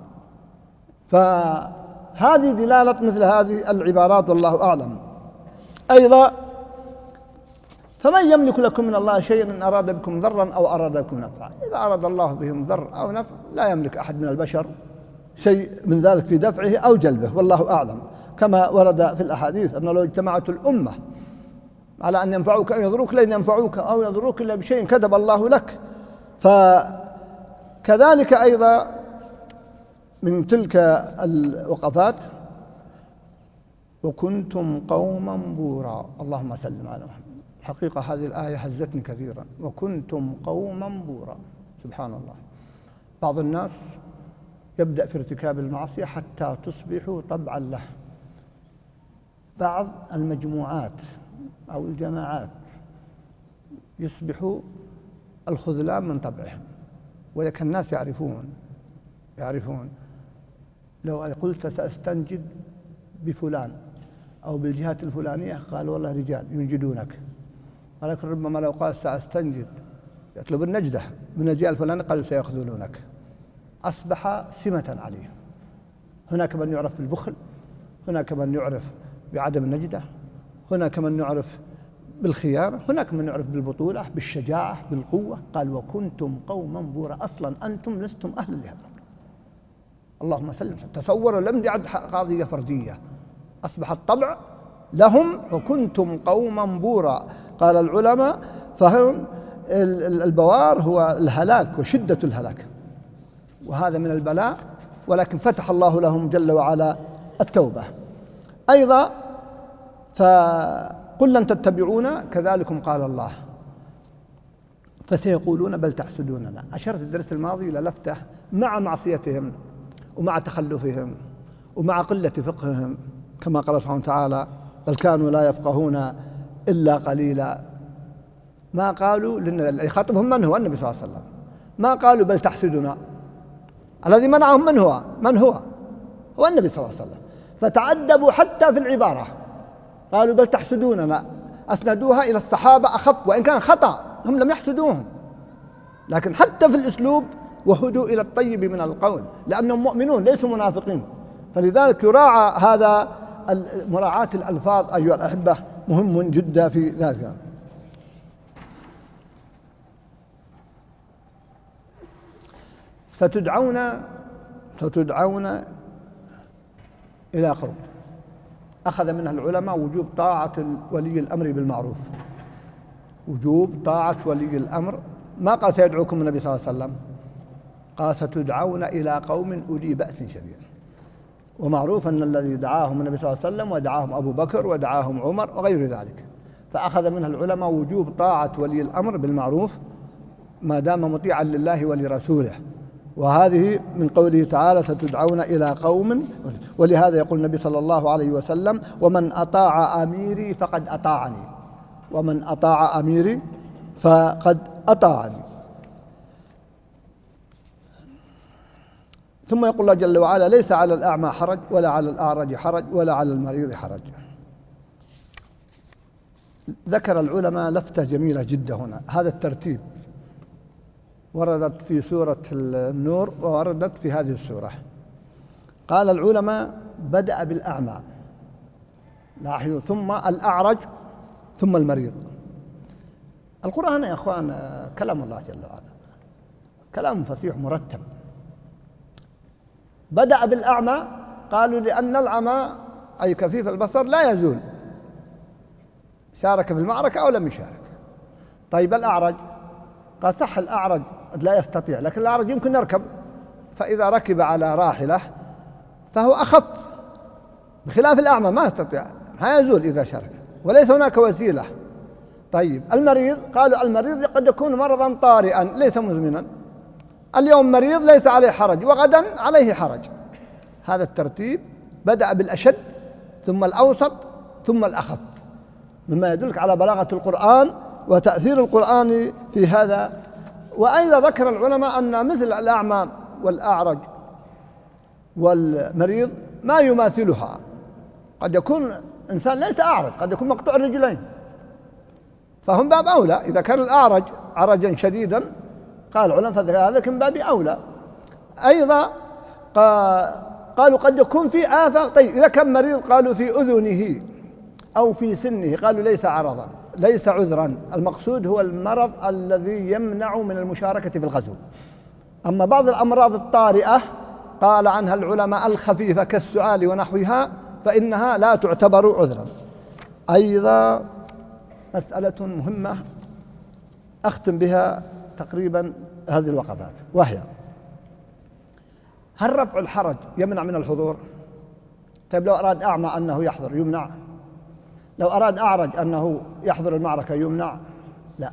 فهذه دلالة مثل هذه العبارات والله أعلم. أيضا فمن يملك لكم من الله شيئا إن أراد بكم ضرا أو أراد بكم نفعا. إذا أراد الله بهم ضر أو نفع لا يملك أحد من البشر شيء من ذلك في دفعه أو جلبه، والله أعلم. كما ورد في الأحاديث أن لو اجتمعت الأمة على أن ينفعوك أو يضروك لن ينفعوك أو يضروك إلا بشيء كتب الله لك. فكذلك أيضا من تلك الوقفات وكنتم قوما بورا. اللهم سلم على محمد. حقيقة هذه الآية هزتني كثيرا. وكنتم قوما بورا. سبحان الله. بعض الناس يبدأ في ارتكاب المعصية حتى تصبحوا طبعا له. بعض المجموعات أو الجماعات يصبحوا الخذلان من طبعهم، ولكن الناس يعرفون يعرفون لو قلت سأستنجد بفلان أو بالجهات الفلانية قال والله رجال ينجدونك، ولكن ربما لو قال سأستنجد يطلب النجدة من الجهة الفلانية قالوا سيخذلونك. أصبح سمة عليه. هناك من يعرف بالبخل، هناك من يعرف بعدم النجدة، هناك من يعرف بالخيانة، هناك من يعرف بالبطولة، بالشجاعة، بالقوة. قال وكنتم قوما بورا. أصلا أنتم لستم أهلا لهذا. اللهم سلم. تصوروا لم يعد قضية فردية، أصبح الطبع لهم. وكنتم قوما بورا. قال العلماء فهم البوار هو الهلاك وشدة الهلاك، وهذا من البلاء، ولكن فتح الله لهم جل وعلا التوبة. أيضا فقل لن تتبعونا كذلكم قال الله فسيقولون بل تحسدوننا. أشرت الدرس الماضي إلى لفتة مع معصيتهم ومع تخلفهم ومع قلة فقههم، كما قال سبحانه وتعالى بل كانوا لا يفقهون إلا قليلا. ما قالوا، لأن يخاطبهم من هو؟ النبي صلى الله عليه وسلم. ما قالوا بل تحسدنا، الذي منعهم من هو؟ من هو؟ هو النبي صلى الله عليه وسلم. فتعدبوا حتى في العبارة، قالوا بل تحسدوننا، أسندوها إلى الصحابة أخف، وإن كان خطأ هم لم يحسدوهم، لكن حتى في الأسلوب وهدوا إلى الطيب من القول، لأنهم مؤمنون ليسوا منافقين. فلذلك يراعى هذا مراعاة الألفاظ أيها الأحبة مهم جدا في ذلك. ستدعون ستدعون إلى قوم أخذ منها العلماء وجوب طاعة ولي الأمر بالمعروف، وجوب طاعة ولي الأمر. ما قال سيدعوكم النبي صلى الله عليه وسلم، قال ستدعون إلى قوم أولي بأس شديد. ومعروف أن الذي دعاهم النبي صلى الله عليه وسلم ودعاهم أبو بكر ودعاهم عمر وغير ذلك، فأخذ منها العلماء وجوب طاعة ولي الأمر بالمعروف ما دام مطيعا لله ولرسوله. وهذه من قوله تعالى ستدعون إلى قوم، ولهذا يقول النبي صلى الله عليه وسلم ومن أطاع أميري فقد أطاعني، ومن أطاع أميري فقد أطاعني. ثم يقول الله جل وعلا ليس على الأعمى حرج ولا على الأعرج حرج ولا على المريض حرج. ذكر العلماء لفتة جميلة جدا هنا، هذا الترتيب وردت في سورة النور ووردت في هذه السورة. قال العلماء بدأ بالأعمى، لاحظوا، ثم الأعرج ثم المريض. القرآن يا أخوان كلام الله جل وعلا، كلام فصيح مرتب. بدأ بالأعمى، قالوا لأن الأعمى أي كفيف البصر لا يزول، شارك في المعركة أو لم يشارك. طيب الأعرج، قال صح الأعرج لا يستطيع، لكن الأعرج يمكن يركب، فإذا ركب على راحلة فهو أخف، بخلاف الأعمى ما يستطيع، ما يزول إذا شارك وليس هناك وسيلة. طيب المريض، قالوا المريض قد يكون مرضا طارئا ليس مزمنا، اليوم مريض ليس عليه حرج وغدا عليه حرج. هذا الترتيب بدأ بالأشد ثم الأوسط ثم الأخف، مما يدلك على بلاغة القرآن وتأثير القرآن في هذا. وأيضا ذكر العلماء أن مثل الأعمى والأعرج والمريض ما يماثلها، قد يكون إنسان ليس أعرج، قد يكون مقطوع الرجلين، فهم باب أولى. إذا كان الأعرج عرجا شديدا قال العلماء فهذا كان باب أولى. أيضا قالوا قد يكون في آفة. طيب إذا كان مريض قالوا في أذنه أو في سنه، قالوا ليس عرضا ليس عذرا، المقصود هو المرض الذي يمنع من المشاركة في الغزو. أما بعض الأمراض الطارئة قال عنها العلماء الخفيفة كالسعال ونحوها فإنها لا تعتبر عذرا. أيضا مسألة مهمة أختم بها تقريبا هذه الوقفات، وهي هل رفع الحرج يمنع من الحضور؟ طيب لو أراد أعمى أنه يحضر يمنع؟ لو أراد أعرج أنه يحضر المعركة يمنع؟ لا،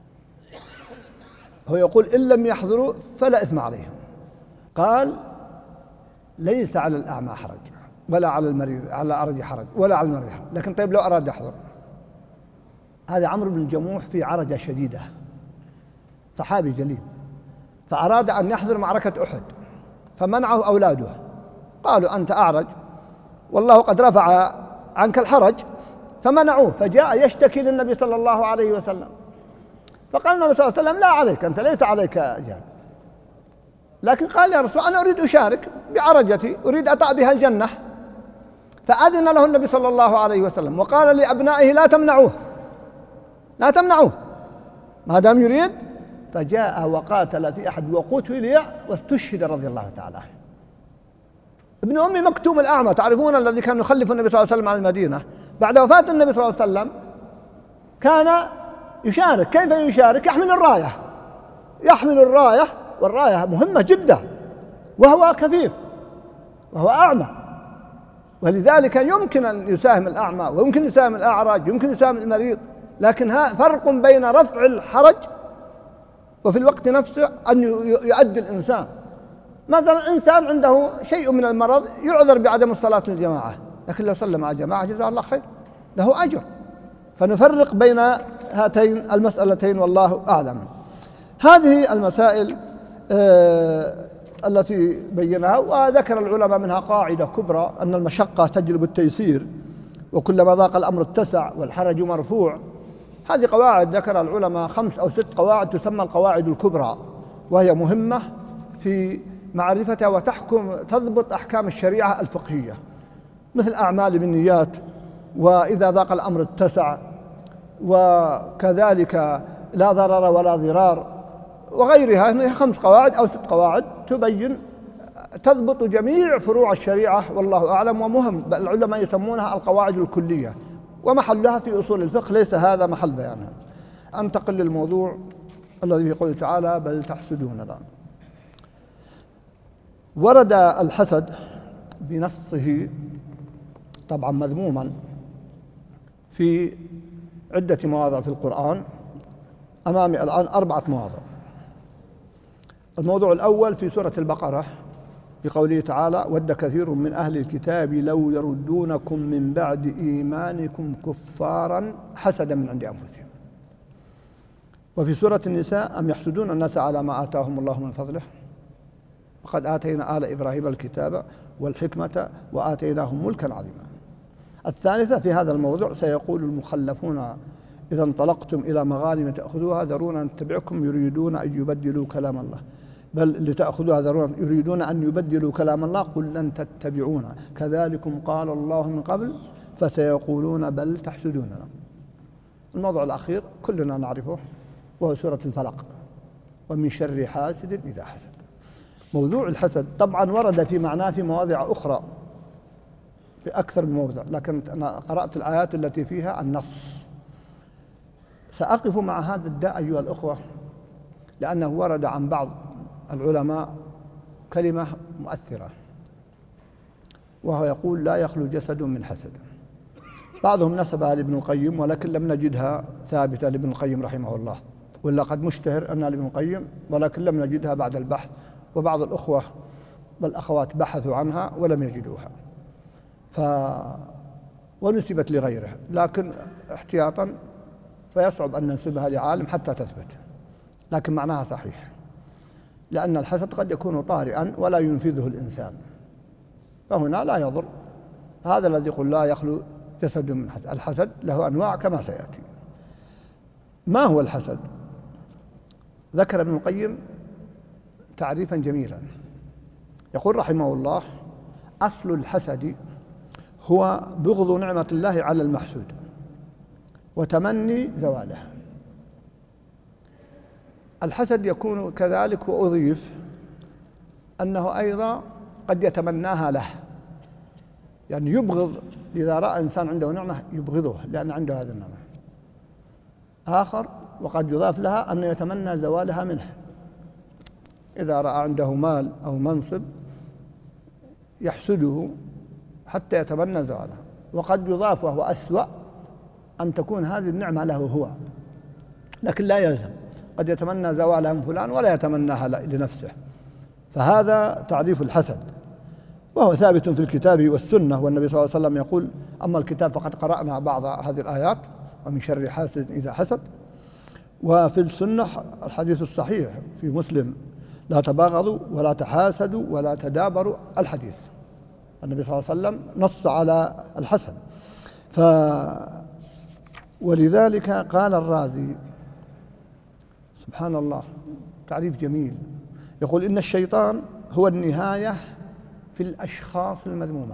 هو يقول إن لم يحضروا فلا إثم عليهم. قال ليس على الأعمى حرج ولا على المريض على الأعرج حرج ولا على المريض حرج. لكن طيب لو أراد يحضر، هذا عمرو بن الجموح في عرجة شديدة، صحابي جليل، فأراد أن يحضر معركة أحد فمنعه أولاده، قالوا أنت أعرج والله قد رفع عنك الحرج، فمنعوه، فجاء يشتكي للنبي صلى الله عليه وسلم، فقال النبي صلى الله عليه وسلم لا عليك أنت، ليس عليك جهاد. لكن قال يا رسول أنا أريد أشارك بعرجتي، أريد أطأ بها الجنة، فأذن له النبي صلى الله عليه وسلم وقال لأبنائه لا تمنعوه لا تمنعوه ما دام يريد. فجاء وقاتل في أحد وقتل واستشهد رضي الله تعالى عنه. ابن أم مكتوم الأعمى، تعرفون الذي كان يخلف النبي صلى الله عليه وسلم عن المدينة، بعد وفاة النبي صلى الله عليه وسلم كان يشارك. كيف يشارك؟ يحمل الراية، يحمل الراية، والراية مهمة جدا، وهو كفيف وهو أعمى، ولذلك يمكن أن يساهم الأعمى ويمكن يساهم الأعرج يمكن يساهم المريض، لكن فرق بين رفع الحرج وفي الوقت نفسه أن يؤدي الإنسان. مثلا إنسان عنده شيء من المرض يعذر بعدم الصلاة للجماعة، لكن لو صلى مع جماعة جزاه الله خير، له أجر. فنفرق بين هاتين المسألتين والله أعلم. هذه المسائل آه التي بيناها، وذكر العلماء منها قاعدة كبرى أن المشقة تجلب التيسير، وكلما ضاق الأمر اتسع والحرج مرفوع. هذه قواعد ذكر العلماء خمس أو ست قواعد تسمى القواعد الكبرى، وهي مهمة في معرفتها وتحكم تضبط أحكام الشريعة الفقهية، مثل أعمال بالنيات، وإذا ضاق الأمر اتسع، وكذلك لا ضرر ولا ضرار، وغيرها. هي خمس قواعد أو ست قواعد تبين تضبط جميع فروع الشريعة والله أعلم، ومهم بل العلماء يسمونها القواعد الكلية، ومحلها في أصول الفقه، ليس هذا محل بيانها. أنتقل للموضوع الذي في قوله تعالى بل تحسدوننا. ورد الحسد بنصه طبعا مذموما في عدة مواضع في القرآن، أمامي الآن أربعة مواضع. الموضوع الأول في سورة البقرة بقوله تعالى ود كثير من أهل الكتاب لو يردونكم من بعد إيمانكم كفارا حسدا من عند أنفسهم. وفي سورة النساء أم يحسدون الناس على ما آتاهم الله من فضله وقد آتينا آل إبراهيم الكتاب والحكمة وآتيناهم ملكا عظيما. الثالثة في هذا الموضوع سيقول المخلفون إذا انطلقتم إلى مغانم تأخذوها ذرونا نتبعكم يريدون أن يبدلوا كلام الله بل لتأخذوها ذرونا يريدون أن يبدلوا كلام الله قل لن تتبعونا كذلكم قال الله من قبل فسيقولون بل تحسدوننا. الموضوع الأخير كلنا نعرفه وهو سورة الفلق ومن شر حاسد إذا حسد. موضوع الحسد طبعا ورد في معناه في مواضع أخرى في أكثر من موضع، لكن أنا قرأت الآيات التي فيها النص. سأقف مع هذا الداء أيها الأخوة لأنه ورد عن بعض العلماء كلمة مؤثرة، وهو يقول لا يخلو جسد من حسد. بعضهم نسبها لابن القيم ولكن لم نجدها ثابتة لابن القيم رحمه الله، ولا قد مشتهر أنها لابن القيم ولكن لم نجدها بعد البحث، وبعض الأخوة والأخوات بحثوا عنها ولم يجدوها ف ونسبت لغيره، لكن احتياطا فيصعب أن ننسبها لعالم حتى تثبت، لكن معناها صحيح، لأن الحسد قد يكون طارئا ولا ينفذه الإنسان، فهنا لا يضر. هذا الذي يقول لا يخلو جسد من حسد. الحسد له أنواع كما سيأتي. ما هو الحسد؟ ذكر ابن القيم تعريفا جميلا، يقول رحمه الله أصل الحسد هو بغض نعمة الله على المحسود وتمني زواله. الحسد يكون كذلك، وأضيف أنه أيضا قد يتمناها له، يعني يبغض إذا رأى إنسان عنده نعمة يبغضه لأن عنده هذه النعمة. آخر وقد يضاف لها أن يتمنى زوالها منه، إذا رأى عنده مال أو منصب يحسده حتى يتمنى زوالها. وقد يضاف وهو أسوأ أن تكون هذه النعمة له هو، لكن لا يلزم، قد يتمنى زوالها من فلان ولا يتمناها لنفسه. فهذا تعريف الحسد، وهو ثابت في الكتاب والسنة، والنبي صلى الله عليه وسلم يقول أما الكتاب فقد قرأنا بعض هذه الآيات ومن شر حاسد إذا حسد. وفي السنة الحديث الصحيح في مسلم لا تباغضوا ولا تحاسدوا ولا تدابروا الحديث، النبي صلى الله عليه وسلم نص على الحسد. ف ولذلك قال الرازي سبحان الله تعريف جميل، يقول إن الشيطان هو النهاية في الأشخاص المذمومة،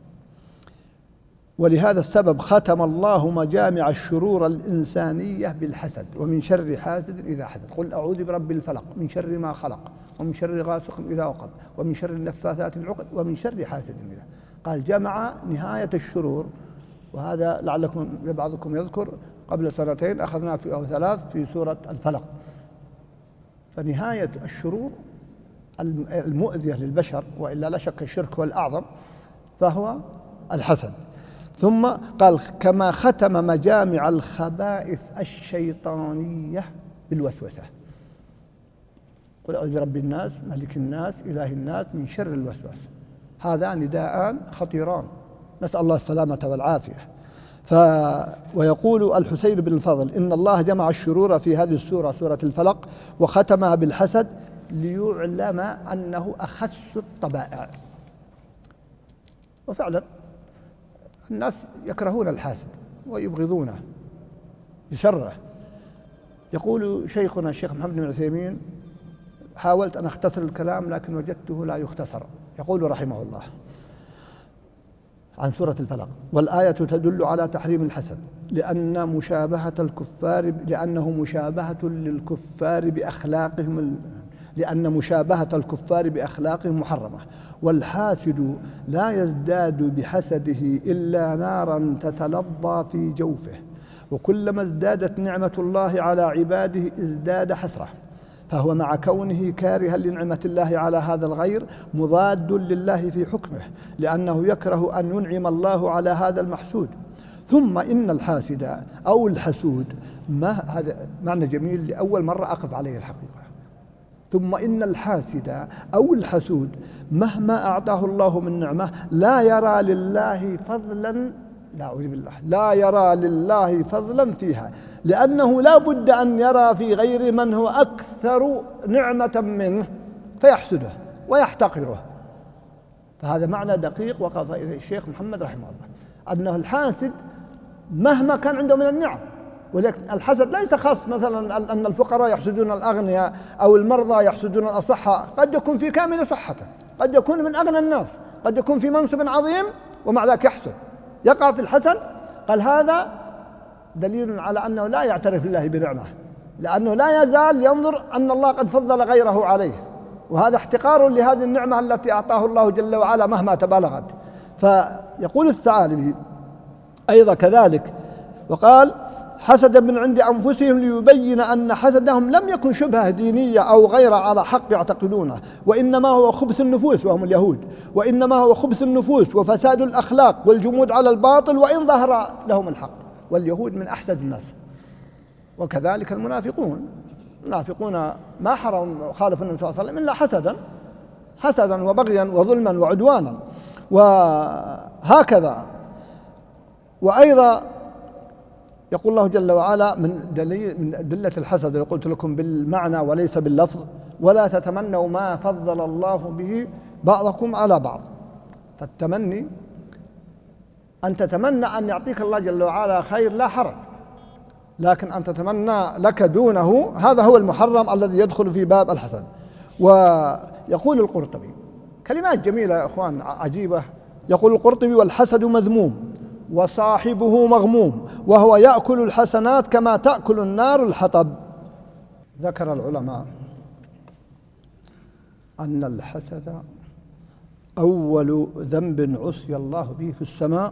ولهذا السبب ختم الله مجامع الشرور الإنسانية بالحسد ومن شر حاسد إذا حسد. قل أعوذ برب الفلق من شر ما خلق ومن شر غاسق إذا وقب ومن شر النفاثات العقد ومن شر حاسد إذا. قال جمع نهاية الشرور، وهذا لعلكم بعضكم يذكر قبل سنتين أخذنا في أو ثلاث في سورة الفلق. فنهاية الشرور المؤذية للبشر، وإلا لا شك الشرك هو الأعظم، فهو الحسد. ثم قال كما ختم مجامع الخبائث الشيطانية بالوسوسة. قل أعوذ برب الناس ملك الناس إله الناس من شر الوسواس. هذان نداءان خطيران، نسأل الله السلامة والعافية. ف ويقول الحسين بن الفضل إن الله جمع الشرور في هذه السورة سورة الفلق وختمها بالحسد ليعلم أنه أخس الطبائع. وفعلا الناس يكرهون الحاسد ويبغضونه بشره. يقول شيخنا الشيخ محمد بن عثيمين حاولت أن أختصر الكلام لكن وجدته لا يختصر. يقول رحمه الله عن سورة الفلق: والآية تدل على تحريم الحسد لأن مشابهة الكفار لأنه مشابهة للكفار بأخلاقهم لأن مشابهة الكفار بأخلاقهم محرمة، والحاسد لا يزداد بحسده إلا نارا تتلظى في جوفه، وكلما ازدادت نعمة الله على عباده ازداد حسرة، فهو مع كونه كارها لنعمة الله على هذا الغير مضاد لله في حكمه، لأنه يكره أن ينعم الله على هذا المحسود. ثم إن الحاسد أو الحسود، ما هذا معنى جميل لأول مرة أقف عليه الحقيقة. ثم إن الحاسد أو الحسود مهما أعطاه الله من نعمة لا يرى لله فضلا لا أعوذ بالله لا يرى لله فضلا فيها، لأنه لا بد أن يرى في غير من هو أكثر نعمة منه فيحسده ويحتقره. فهذا معنى دقيق وقف إليه الشيخ محمد رحمه الله، أنه الحاسد مهما كان عنده من النعم، ولكن الحسد ليس خاص مثلا أن الفقراء يحسدون الأغنياء أو المرضى يحسدون الأصحاء، قد يكون في كامل صحته، قد يكون من أغنى الناس، قد يكون في منصب عظيم ومع ذلك يحسد يقع في الحسد. قال هذا دليل على أنه لا يعترف الله بنعمه، لأنه لا يزال ينظر أن الله قد فضل غيره عليه، وهذا احتقار لهذه النعمة التي أعطاه الله جل وعلا مهما تبالغت. فيقول الثعالبي أيضا كذلك وقال: حسدا من عند أنفسهم ليبين أن حسدهم لم يكن شبهة دينية أو غير على حق يعتقدونه، وإنما هو خبث النفوس وهم اليهود، وإنما هو خبث النفوس وفساد الأخلاق والجمود على الباطل وإن ظهر لهم الحق. واليهود من أحسد الناس، وكذلك المنافقون. المنافقون ما حرم خالف النبي صلى الله عليه وسلم إلا حسدا حسدا وبغيا وظلما وعدوانا وهكذا. وأيضا يقول الله جل وعلا من دليل من أدلة الحسد اللي قلت لكم بالمعنى وليس باللفظ: ولا تتمنوا ما فضل الله به بعضكم على بعض. فالتمني أن تتمنى أن يعطيك الله جل وعلا خير لا حرج، لكن أن تتمنى لك دونه هذا هو المحرم الذي يدخل في باب الحسد. ويقول القرطبي كلمات جميلة يا أخوان عجيبة. يقول القرطبي: والحسد مذموم وصاحبه مغموم، وهو يأكل الحسنات كما تأكل النار الحطب. ذكر العلماء أن الحسد أول ذنب عصي الله به في السماء،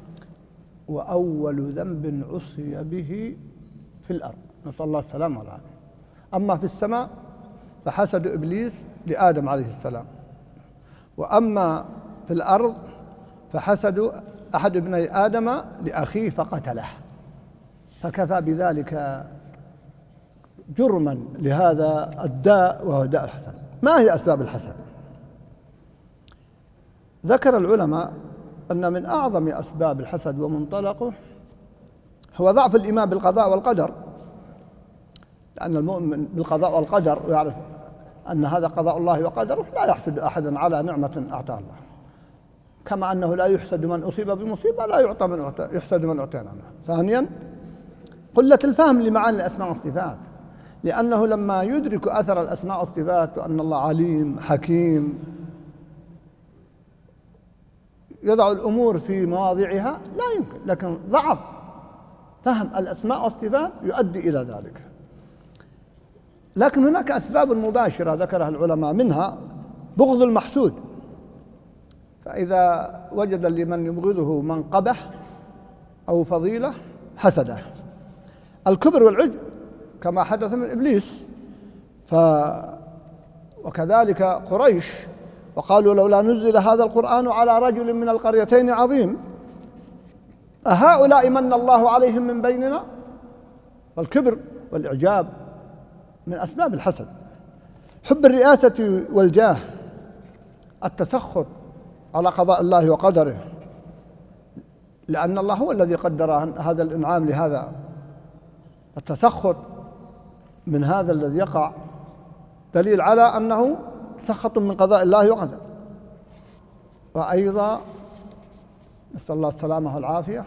وأول ذنب عصي به في الأرض، نسأل الله السلامة والعافية. أما في السماء فحسد إبليس لآدم عليه السلام، وأما في الأرض فحسد أحد ابني آدم لأخيه فقتله، فكفى بذلك جرما لهذا الداء وهو داء الحسد. ما هي أسباب الحسد؟ ذكر العلماء أن من أعظم أسباب الحسد ومنطلقه هو ضعف الإيمان بالقضاء والقدر، لأن المؤمن بالقضاء والقدر ويعرف أن هذا قضاء الله وقدره لا يحسد أحدا على نعمة أعطاه الله، كما أنه لا يحسد من أصيب بمصيبة لا يعطى من أعطى يحسد من أعطى نعمة. ثانيا قلة الفهم لمعاني الأسماء والصفات، لأنه لما يدرك أثر الأسماء والصفات وأن الله عليم حكيم يضع الأمور في مواضعها لا يمكن، لكن ضعف فهم الأسماء والصفات يؤدي إلى ذلك. لكن هناك أسباب مباشرة ذكرها العلماء، منها بغض المحسود، فإذا وجد لمن يبغضه منقبة أو فضيلة حسده. الكبر والعجب كما حدث من إبليس، ف وكذلك قريش وقالوا لولا نزل هذا القرآن على رجل من القريتين عظيم أهؤلاء من الله عليهم من بيننا. والكبر والإعجاب من أسباب الحسد. حب الرئاسة والجاه، التسخط على قضاء الله وقدره، لأن الله هو الذي قدر هذا الإنعام لهذا. التسخط من هذا الذي يقع دليل على أنه سخط من قضاء الله وقدره. وأيضا نسأل الله السلامة والعافية،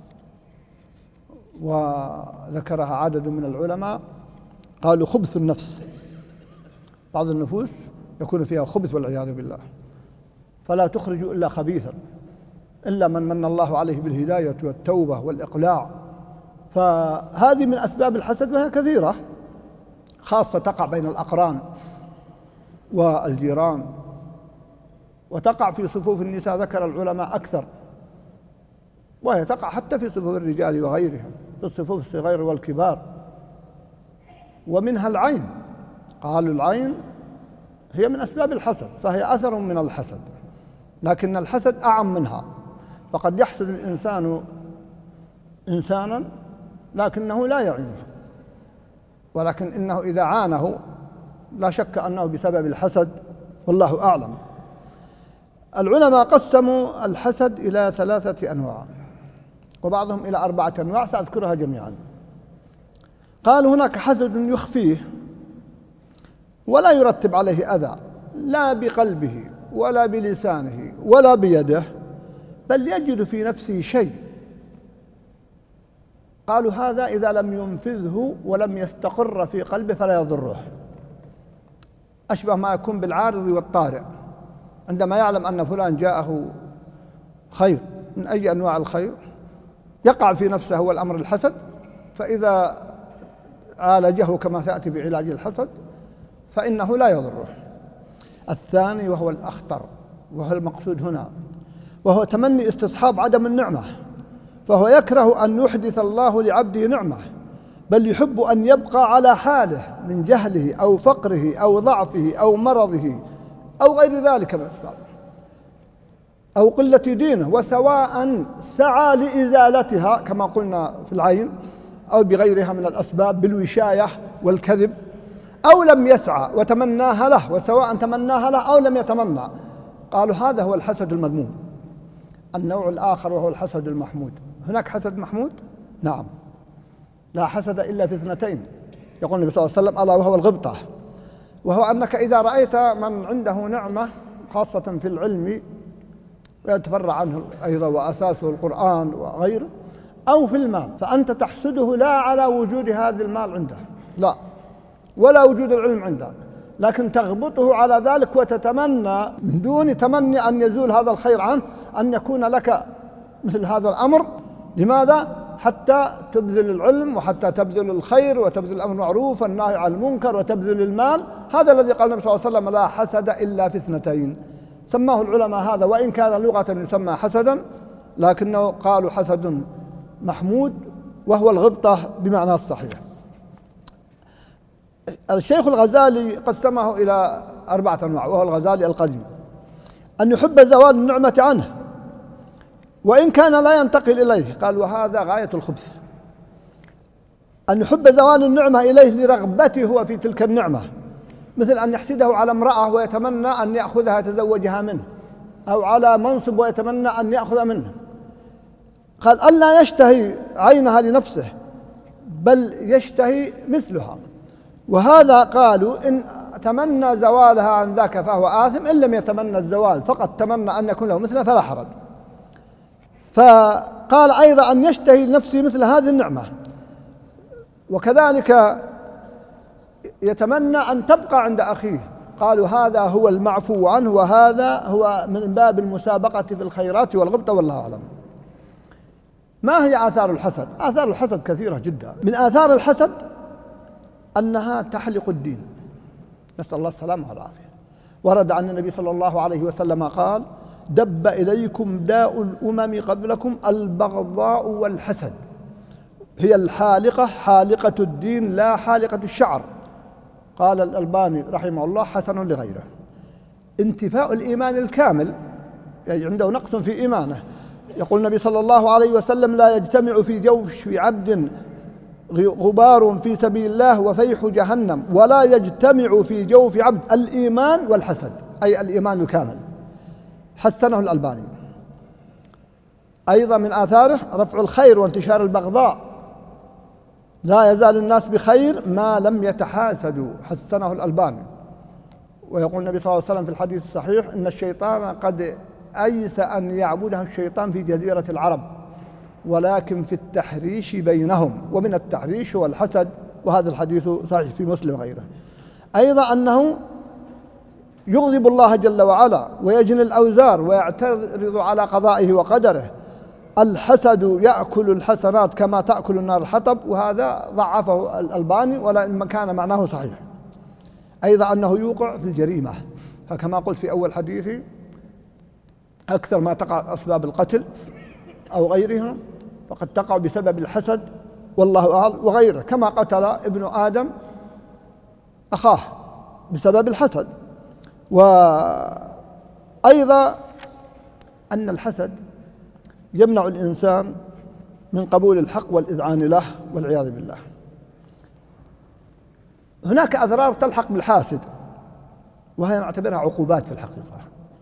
وذكرها عدد من العلماء قالوا خبث النفس، بعض النفوس يكون فيها خبث والعياذ بالله، فلا تخرج إلا خبيثا، إلا من من الله عليه بالهداية والتوبة والإقلاع. فهذه من أسباب الحسد، وهي كثيرة، خاصة تقع بين الأقران والجيران، وتقع في صفوف النساء ذكر العلماء أكثر، وهي تقع حتى في صفوف الرجال وغيرهم، في الصفوف الصغير والكبار. ومنها العين، قالوا العين هي من أسباب الحسد، فهي أثر من الحسد، لكن الحسد أعم منها. فقد يحسد الإنسان إنسانا لكنه لا يعينه، ولكن إنه إذا عانه لا شك أنه بسبب الحسد، والله أعلم. العلماء قسموا الحسد إلى ثلاثة أنواع، وبعضهم إلى أربعة أنواع سأذكرها جميعا. قالوا هناك حسد يخفيه ولا يرتب عليه أذى، لا بقلبه ولا بلسانه ولا بيده، بل يجد في نفسه شيء. قالوا هذا إذا لم ينفذه ولم يستقر في قلبه فلا يضره، أشبه ما يكون بالعارض والطارئ، عندما يعلم أن فلان جاءه خير من أي أنواع الخير يقع في نفسه هو الأمر الحسد، فإذا عالجه كما سيأتي بعلاج الحسد فإنه لا يضره. الثاني وهو الأخطر وهو المقصود هنا، وهو تمني استصحاب عدم النعمة، فهو يكره أن يحدث الله لعبده نعمة، بل يحب أن يبقى على حاله من جهله أو فقره أو ضعفه أو مرضه أو غير ذلك من الأسباب، أو قلة دينه، وسواء سعى لإزالتها كما قلنا في العين أو بغيرها من الأسباب بالوشاية والكذب، أو لم يسعى وتمناها له، وسواء تمناها له أو لم يتمنى. قالوا هذا هو الحسد المذموم. النوع الآخر وهو الحسد المحمود. هناك حسد محمود؟ نعم، لا حسد إلا في اثنتين، يقول النبي صلى الله عليه وسلم ألا وهو الغبطة، وهو أنك إذا رأيت من عنده نعمة خاصة في العلم ويتفرع عنه أيضا وأساسه القرآن وغيره، أو في المال، فأنت تحسده لا على وجود هذا المال عنده، لا، ولا وجود العلم عنده، لكن تغبطه على ذلك وتتمنى من دون تمني أن يزول هذا الخير عنه أن يكون لك مثل هذا الأمر. لماذا؟ حتى تبذل العلم، وحتى تبذل الخير، وتبذل الأمر المعروف والنهي عن المنكر، وتبذل المال. هذا الذي قال النبي صلى الله عليه وسلم لا حسد إلا في اثنتين. سماه العلماء هذا، وإن كان لغة يسمى حسدا، لكنه قالوا حسد محمود، وهو الغبطة بمعنى الصحيح. الشيخ الغزالي قسمه إلى أربعة أنواع، وهو الغزالي القديم، أن يحب زوال النعمة عنه وإن كان لا ينتقل إليه، قال وهذا غاية الخبث. أن يحب زوال النعمة إليه لرغبته هو في تلك النعمة، مثل أن يحسده على امرأة ويتمنى أن يأخذها يتزوجها منه، أو على منصب ويتمنى أن يأخذ منه. قال ألا يشتهي عينها لنفسه بل يشتهي مثلها، وهذا قالوا إن تمنى زوالها عن ذاك فهو آثم، إن لم يتمنى الزوال فقط تمنى أن يكون له مثله فلا حرج. فقال أيضا أن يشتهي لنفسه مثل هذه النعمة، وكذلك يتمنى أن تبقى عند أخيه. قالوا هذا هو المعفو عنه، وهذا هو من باب المسابقة في الخيرات والغبطة، والله أعلم. ما هي آثار الحسد؟ آثار الحسد كثيرة جدا. من آثار الحسد أنها تحلق الدين، نسأل الله السلامة والعافية. ورد عن النبي صلى الله عليه وسلم قال دب إليكم داء الأمم قبلكم البغضاء والحسد، هي الحالقة حالقة الدين لا حالقة الشعر. قال الألباني رحمه الله حسن لغيره. انتفاء الإيمان الكامل، يعني عنده نقص في إيمانه. يقول النبي صلى الله عليه وسلم لا يجتمع في جوف عبد غبار في سبيل الله وفيح جهنم، ولا يجتمع في جوف عبد الإيمان والحسد، أي الإيمان الكامل. حسنه الألباني. أيضا من آثاره رفع الخير وانتشار البغضاء. لا يزال الناس بخير ما لم يتحاسدوا، حسنه الألباني. ويقول النبي صلى الله عليه وسلم في الحديث الصحيح إن الشيطان قد أيس أن يعبده الشيطان في جزيرة العرب، ولكن في التحريش بينهم، ومن التحريش والحسد، وهذا الحديث صحيح في مسلم وغيره. أيضا أنه يغضب الله جل وعلا ويجني الأوزار ويعترض على قضائه وقدره. الحسد يأكل الحسنات كما تأكل النار الحطب، وهذا ضعفه الألباني ولكن كان معناه صحيح. أيضا أنه يوقع في الجريمة، فكما قلت في أول حديثي أكثر ما تقع أسباب القتل أو غيرها فقد تقع بسبب الحسد والله أعلم، وغيره، كما قتل ابن آدم أخاه بسبب الحسد. وأيضا أن الحسد يمنع الإنسان من قبول الحق والإذعان له والعياذ بالله. هناك أضرار تلحق بالحاسد وهي نعتبرها عقوبات في الحقيقة،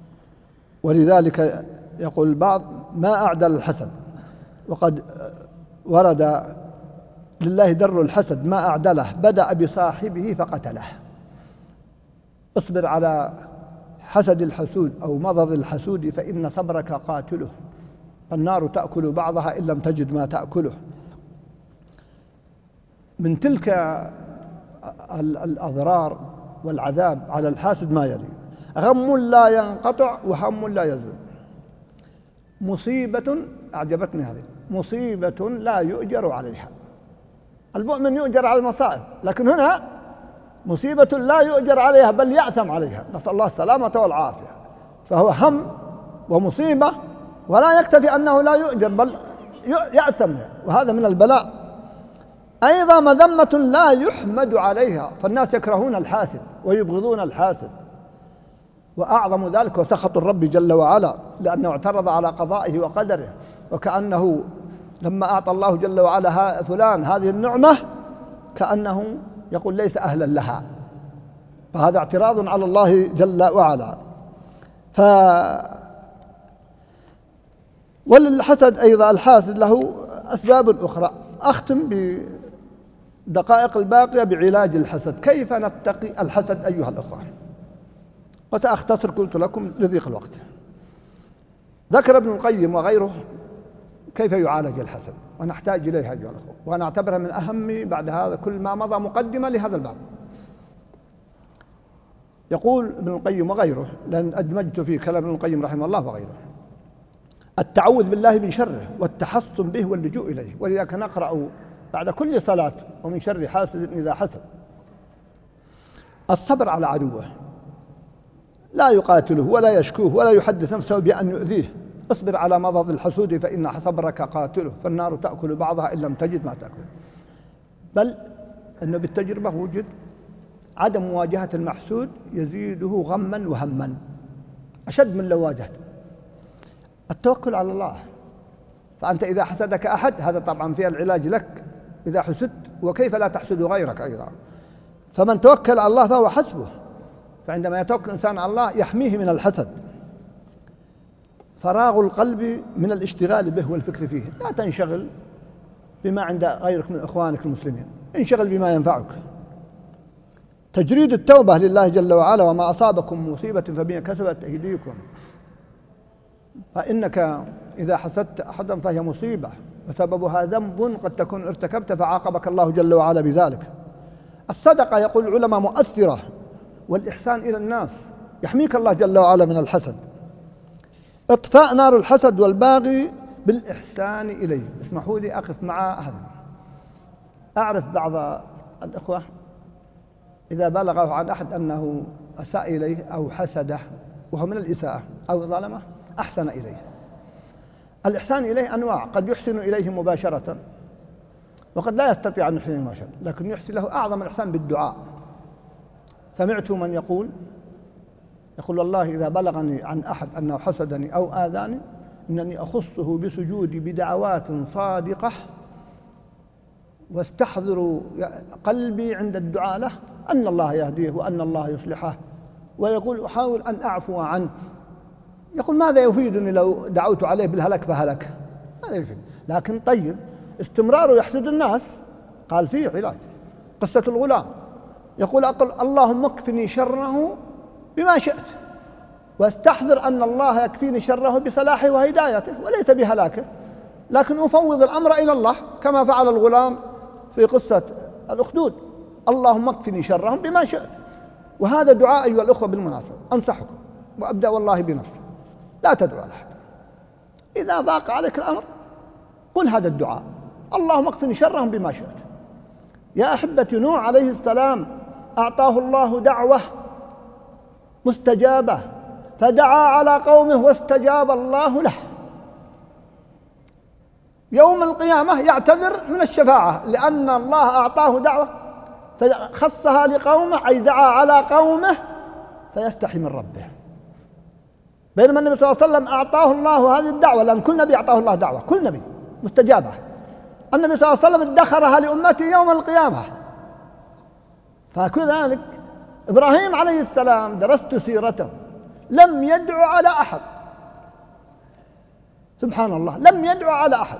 ولذلك يقول البعض ما أعدل الحسد، وقد ورد لله در الحسد ما أعدله، بدأ بصاحبه فقتله. اصبر على حسد الحسود أو مضض الحسود فإن صبرك قاتله، فالنار تأكل بعضها إن لم تجد ما تأكله. من تلك الأضرار والعذاب على الحاسد ما يلي: غم لا ينقطع وهم لا يزول. مصيبة، أعجبتني هذه، مصيبة لا يؤجر عليها. المؤمن يؤجر على المصائب، لكن هنا مصيبة لا يؤجر عليها بل يأثم عليها، نسأل الله السلامة والعافية. فهو هم ومصيبة ولا يكتفي أنه لا يؤجر بل يأثم، وهذا من البلاء. أيضا مذمة لا يحمد عليها، فالناس يكرهون الحاسد ويبغضون الحاسد، وأعظم ذلك وسخط الرب جل وعلا لأنه اعترض على قضائه وقدره، وكأنه لما أعطى الله جل وعلا فلان هذه النعمة كأنه يقول ليس أهلا لها، فهذا اعتراض على الله جل وعلا. ف وللحسد أيضا الحاسد له أسباب أخرى. أختم بدقائق الباقية بعلاج الحسد، كيف نتقي الحسد أيها الأخوة، وسأختصر قلت لكم لضيق الوقت. ذكر ابن القيم وغيره كيف يعالج الحسد، ونحتاج إليها أيها الأخوة، وأنا أعتبرها من أهم بعد هذا كل ما مضى مقدمة لهذا الباب. يقول ابن القيم وغيره، لأن أدمجت في كلام ابن القيم رحمه الله وغيره: التعوذ بالله من شره والتحصن به واللجوء إليه. ولذلك نقرأ بعد كل صلاة ومن شر حاسد إذا حسد. الصبر على عدوه، لا يقاتله ولا يشكوه ولا يحدث نفسه بأن يؤذيه. اصبر على مضض الحسود فإن صبرك قاتله، فالنار تأكل بعضها إن لم تجد ما تأكل. بل أنه بالتجربة وجد عدم مواجهة المحسود يزيده غما وهما أشد من لو واجهته. التوكل على الله، فأنت إذا حسدك أحد، هذا طبعا فيها العلاج لك إذا حسدت، وكيف لا تحسد غيرك أيضا. فمن توكل على الله فهو حسبه، فعندما يتوكل الإنسان على الله يحميه من الحسد. فراغ القلب من الاشتغال به والفكر فيه، لا تنشغل بما عند غيرك من إخوانك المسلمين، انشغل بما ينفعك. تجريد التوبة لله جل وعلا: وما أصابكم مصيبة فبما كسبت أيديكم. فإنك إذا حسدت أحدا فهي مصيبة وسببها ذنب قد تكون ارتكبت فعاقبك الله جل وعلا بذلك. الصدقة يقول العلماء مؤثرة، والإحسان إلى الناس يحميك الله جل وعلا من الحسد. إطفاء نار الحسد والباغي بالإحسان إليه. اسمحوا لي أقف مع هذا. أعرف بعض الإخوة إذا بلغه عن أحد أنه أساء إليه أو حسده وهو من الإساءة أو ظلمه أحسن إليه. الإحسان إليه أنواع، قد يحسن إليه مباشرة وقد لا يستطيع أن يحسن مباشرة، لكن يحسن له أعظم الإحسان بالدعاء. سمعت من يقول يقول والله إذا بلغني عن أحد أنه حسدني أو آذاني إنني أخصه بسجودي بدعوات صادقة واستحضر قلبي عند الدعاء له أن الله يهديه وأن الله يصلحه، ويقول أحاول أن أعفو عنه. يقول ماذا يفيدني لو دعوت عليه بالهلك فهلك؟ ماذا يفيد؟ لكن طيب استمراره يحسد الناس، قال فيه علاج. قصة الغلام يقول أقل اللهم اكفني شره بما شئت، واستحضر أن الله يكفيني شره بصلاحه وهدايته وليس بهلاكه، لكن أفوض الأمر إلى الله كما فعل الغلام في قصة الأخدود، اللهم اكفني شرهم بما شئت. وهذا دعاء أيها الأخوة بالمناسبة، أنصحكم وأبدأ والله بنفسي، لا تدعو على أحد. إذا ضاق عليك الأمر قل هذا الدعاء، اللهم اكفني شرهم بما شئت. يا أحبتي، نوح عليه السلام أعطاه الله دعوة مستجابة، فدعا على قومه واستجاب الله له. يوم القيامة يعتذر من الشفاعة لأن الله أعطاه دعوة فخصها لقومه، أي دعا على قومه فيستحي من ربه. بينما النبي صلى الله عليه وسلم أعطاه الله هذه الدعوة، لأن كل نبي أعطاه الله دعوة، كل نبي مستجابة. النبي صلى الله عليه وسلم ادخرها لأمته يوم القيامة. فكذلك إبراهيم عليه السلام درست سيرته لم يدعو على أحد، سبحان الله، لم يدعو على أحد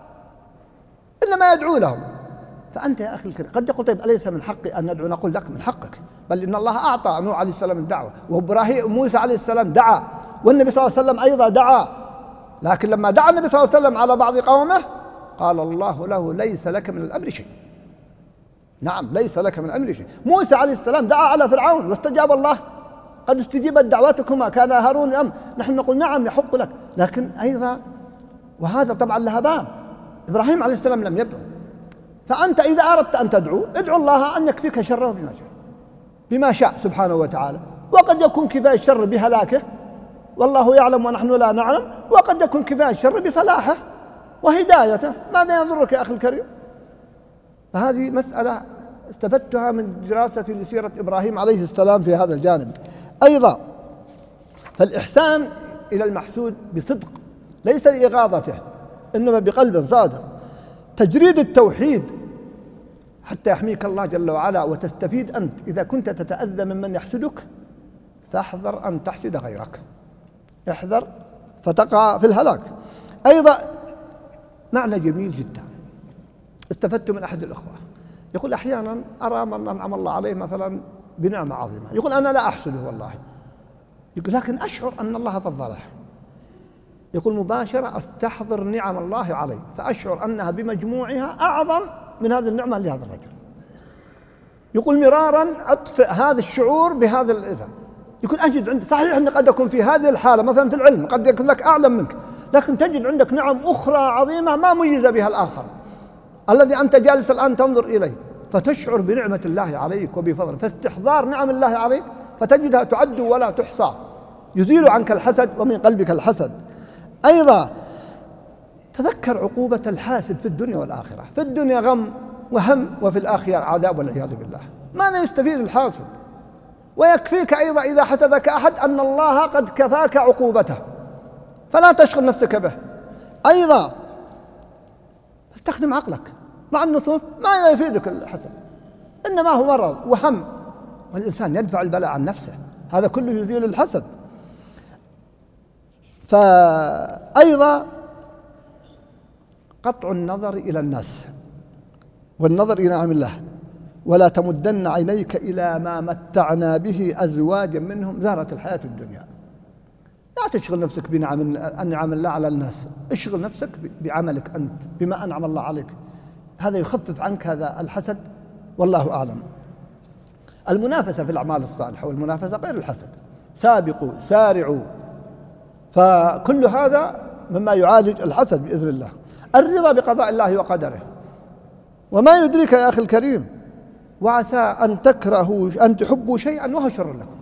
إنما يدعو لهم. فأنت يا أخي الكريم قد يقول طيب أليس من حقي أن ندعو؟ نقول لك من حقك، بل إن الله أعطى نوح عليه السلام الدعوة، وإبراهيم موسى عليه السلام دعا، والنبي صلى الله عليه وسلم أيضا دعا. لكن لما دعا النبي صلى الله عليه وسلم على بعض قومه قال الله له ليس لك من الأمر شيء. نعم، ليس لك من الأمر شيء. موسى عليه السلام دعا على فرعون واستجاب الله، قد استجيبت دعوتكما كان هارون أم، نحن نقول نعم يحق لك، لكن أيضا وهذا طبعا لها باب. إبراهيم عليه السلام لم يدعو، فأنت إذا أردت أن تدعو ادعو الله أن يكفيك شره بما شاء بما شاء سبحانه وتعالى. وقد يكون كفاية الشر بهلاكه والله يعلم ونحن لا نعلم، وقد يكون كفاية الشر بصلاحه وهدايته. ماذا يضرك يا أخي الكريم؟ فهذه مسألة استفدتها من دراستي لسيرة إبراهيم عليه السلام في هذا الجانب. أيضا فالإحسان إلى المحسود بصدق ليس لإغاظته إنما بقلب صادق، تجريد التوحيد حتى يحميك الله جل وعلا وتستفيد أنت. إذا كنت تتأذى ممن يحسدك فاحذر أن تحسد غيرك، احذر فتقع في الهلاك. أيضا معنى جميل جدا استفدت من أحد الأخوة، يقول أحيانا أرى من أنعم الله عليه مثلا بنعمة عظيمة، يقول أنا لا أحسده والله، يقول لكن أشعر أن الله فضله، يقول مباشرة أستحضر نعم الله علي فأشعر أنها بمجموعها أعظم من هذه النعمة لهذا الرجل. يقول مرارا أطفئ هذا الشعور بهذا الإذن، يقول أجد عندي صحيح أني قد أكون في هذه الحالة مثلا في العلم قد يكون لك أعلم منك، لكن تجد عندك نعم أخرى عظيمة ما ميز بها الآخر الذي أنت جالس الآن تنظر إليه، فتشعر بنعمة الله عليك وبفضله. فاستحضار نعم الله عليك فتجدها تعد ولا تحصى، يزيل عنك الحسد ومن قلبك الحسد. أيضا تذكر عقوبة الحاسد في الدنيا والآخرة، في الدنيا غم وهم وفي الآخرة عذاب والعياذ بالله. ماذا يستفيد الحاسد؟ ويكفيك أيضا إذا حسدك أحد أن الله قد كفاك عقوبته فلا تشغل نفسك به. أيضا استخدم عقلك مع النصوص، ما يفيدك الحسد إنما هو مرض وهم، والإنسان يدفع البلاء عن نفسه، هذا كله يزيل الحسد. فأيضا قطع النظر إلى الناس والنظر إلى نعم الله، ولا تمدن عينيك إلى ما متعنا به أزواجا منهم زهرة الحياة الدنيا. لا تشغل نفسك بنعم أنعم الله على الناس، اشغل نفسك بعملك أنت بما أنعم الله عليك، هذا يخفف عنك هذا الحسد والله أعلم. المنافسة في الأعمال الصالحة والمنافسة غير الحسد، سابقوا سارعوا، فكل هذا مما يعالج الحسد بإذن الله. الرضا بقضاء الله وقدره، وما يدريك يا أخي الكريم وعسى أن تكرهوا أن تحبوا شيئا وهو شر لكم.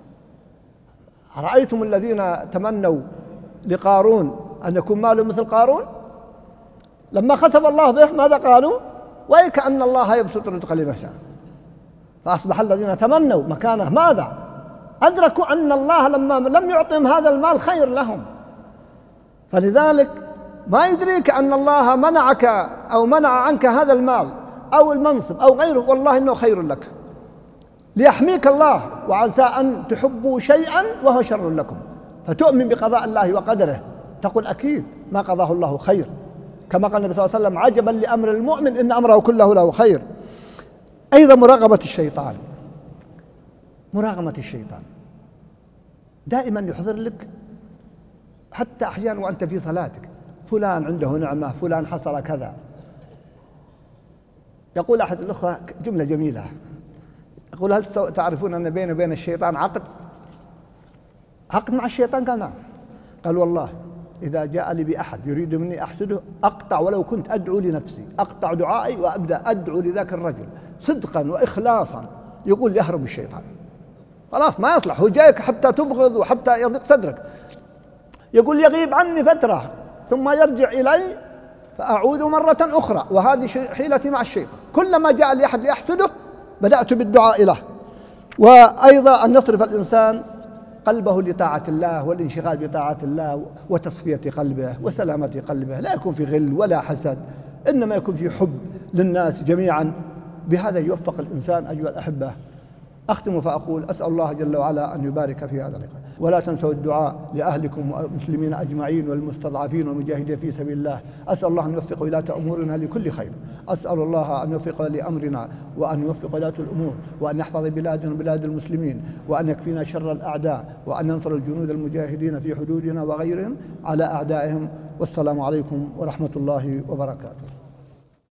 أرأيتم الذين تمنوا لقارون أن يكون ماله مثل قارون، لما خسف الله به ماذا قالوا؟ ويك أن الله يبسط الرزق لمن يشاء، فأصبح الذين تمنوا مكانه ماذا؟ أدركوا أن الله لما لم يعطهم هذا المال خير لهم. فلذلك ما يدريك أن الله منعك أو منع عنك هذا المال أو المنصب أو غيره، والله إنه خير لك ليحميك الله. وعسى أن تحبوا شيئا وهو شر لكم، فتؤمن بقضاء الله وقدره، تقول أكيد ما قضاه الله خير، كما قال النبي صلى الله عليه وسلم: عجبا لأمر المؤمن إن أمره كله له خير. أيضا مراقبة الشيطان، مراقبة الشيطان دائما يحضر لك، حتى أحيانا وأنت في صلاتك: فلان عنده نعمة، فلان حصل كذا. يقول أحد الأخوة جملة جميلة، يقول: هل تعرفون أن بيني وبين الشيطان عقد؟ عقد مع الشيطان؟ قال: نعم. قال: والله إذا جاء لي بأحد يريد مني أحسده أقطع، ولو كنت أدعو لنفسي، أقطع دعائي وأبدأ أدعو لذاك الرجل صدقا وإخلاصا. يقول: يهرب الشيطان، خلاص ما يصلح، هو جايك حتى تبغض وحتى يضيق صدرك. يقول: يغيب عني فترة ثم يرجع إلي فأعود مرة أخرى، وهذه حيلتي مع الشيطان. كلما جاء لي أحد لأحسده بدأت بالدعاء له. وأيضا أن يصرف الإنسان قلبه لطاعة الله والانشغال بطاعة الله وتصفية قلبه وسلامة قلبه، لا يكون في غل ولا حسد، إنما يكون في حب للناس جميعا. بهذا يوفق الإنسان أيها الأحبة. أختم فأقول: أسأل الله جل وعلا أن يبارك في هذا اللقاء، ولا تنسوا الدعاء لأهلكم والمسلمين أجمعين والمستضعفين والمجاهدين في سبيل الله. أسأل الله أن يوفق ولاة أمورنا لكل خير، أسأل الله أن يوفق لأمرنا وأن يوفق ولاة الأمور، وأن يحفظ بلادنا وبلاد المسلمين، وأن يكفينا شر الأعداء، وأن ينصر الجنود المجاهدين في حدودنا وغيرهم على أعدائهم. والسلام عليكم ورحمة الله وبركاته.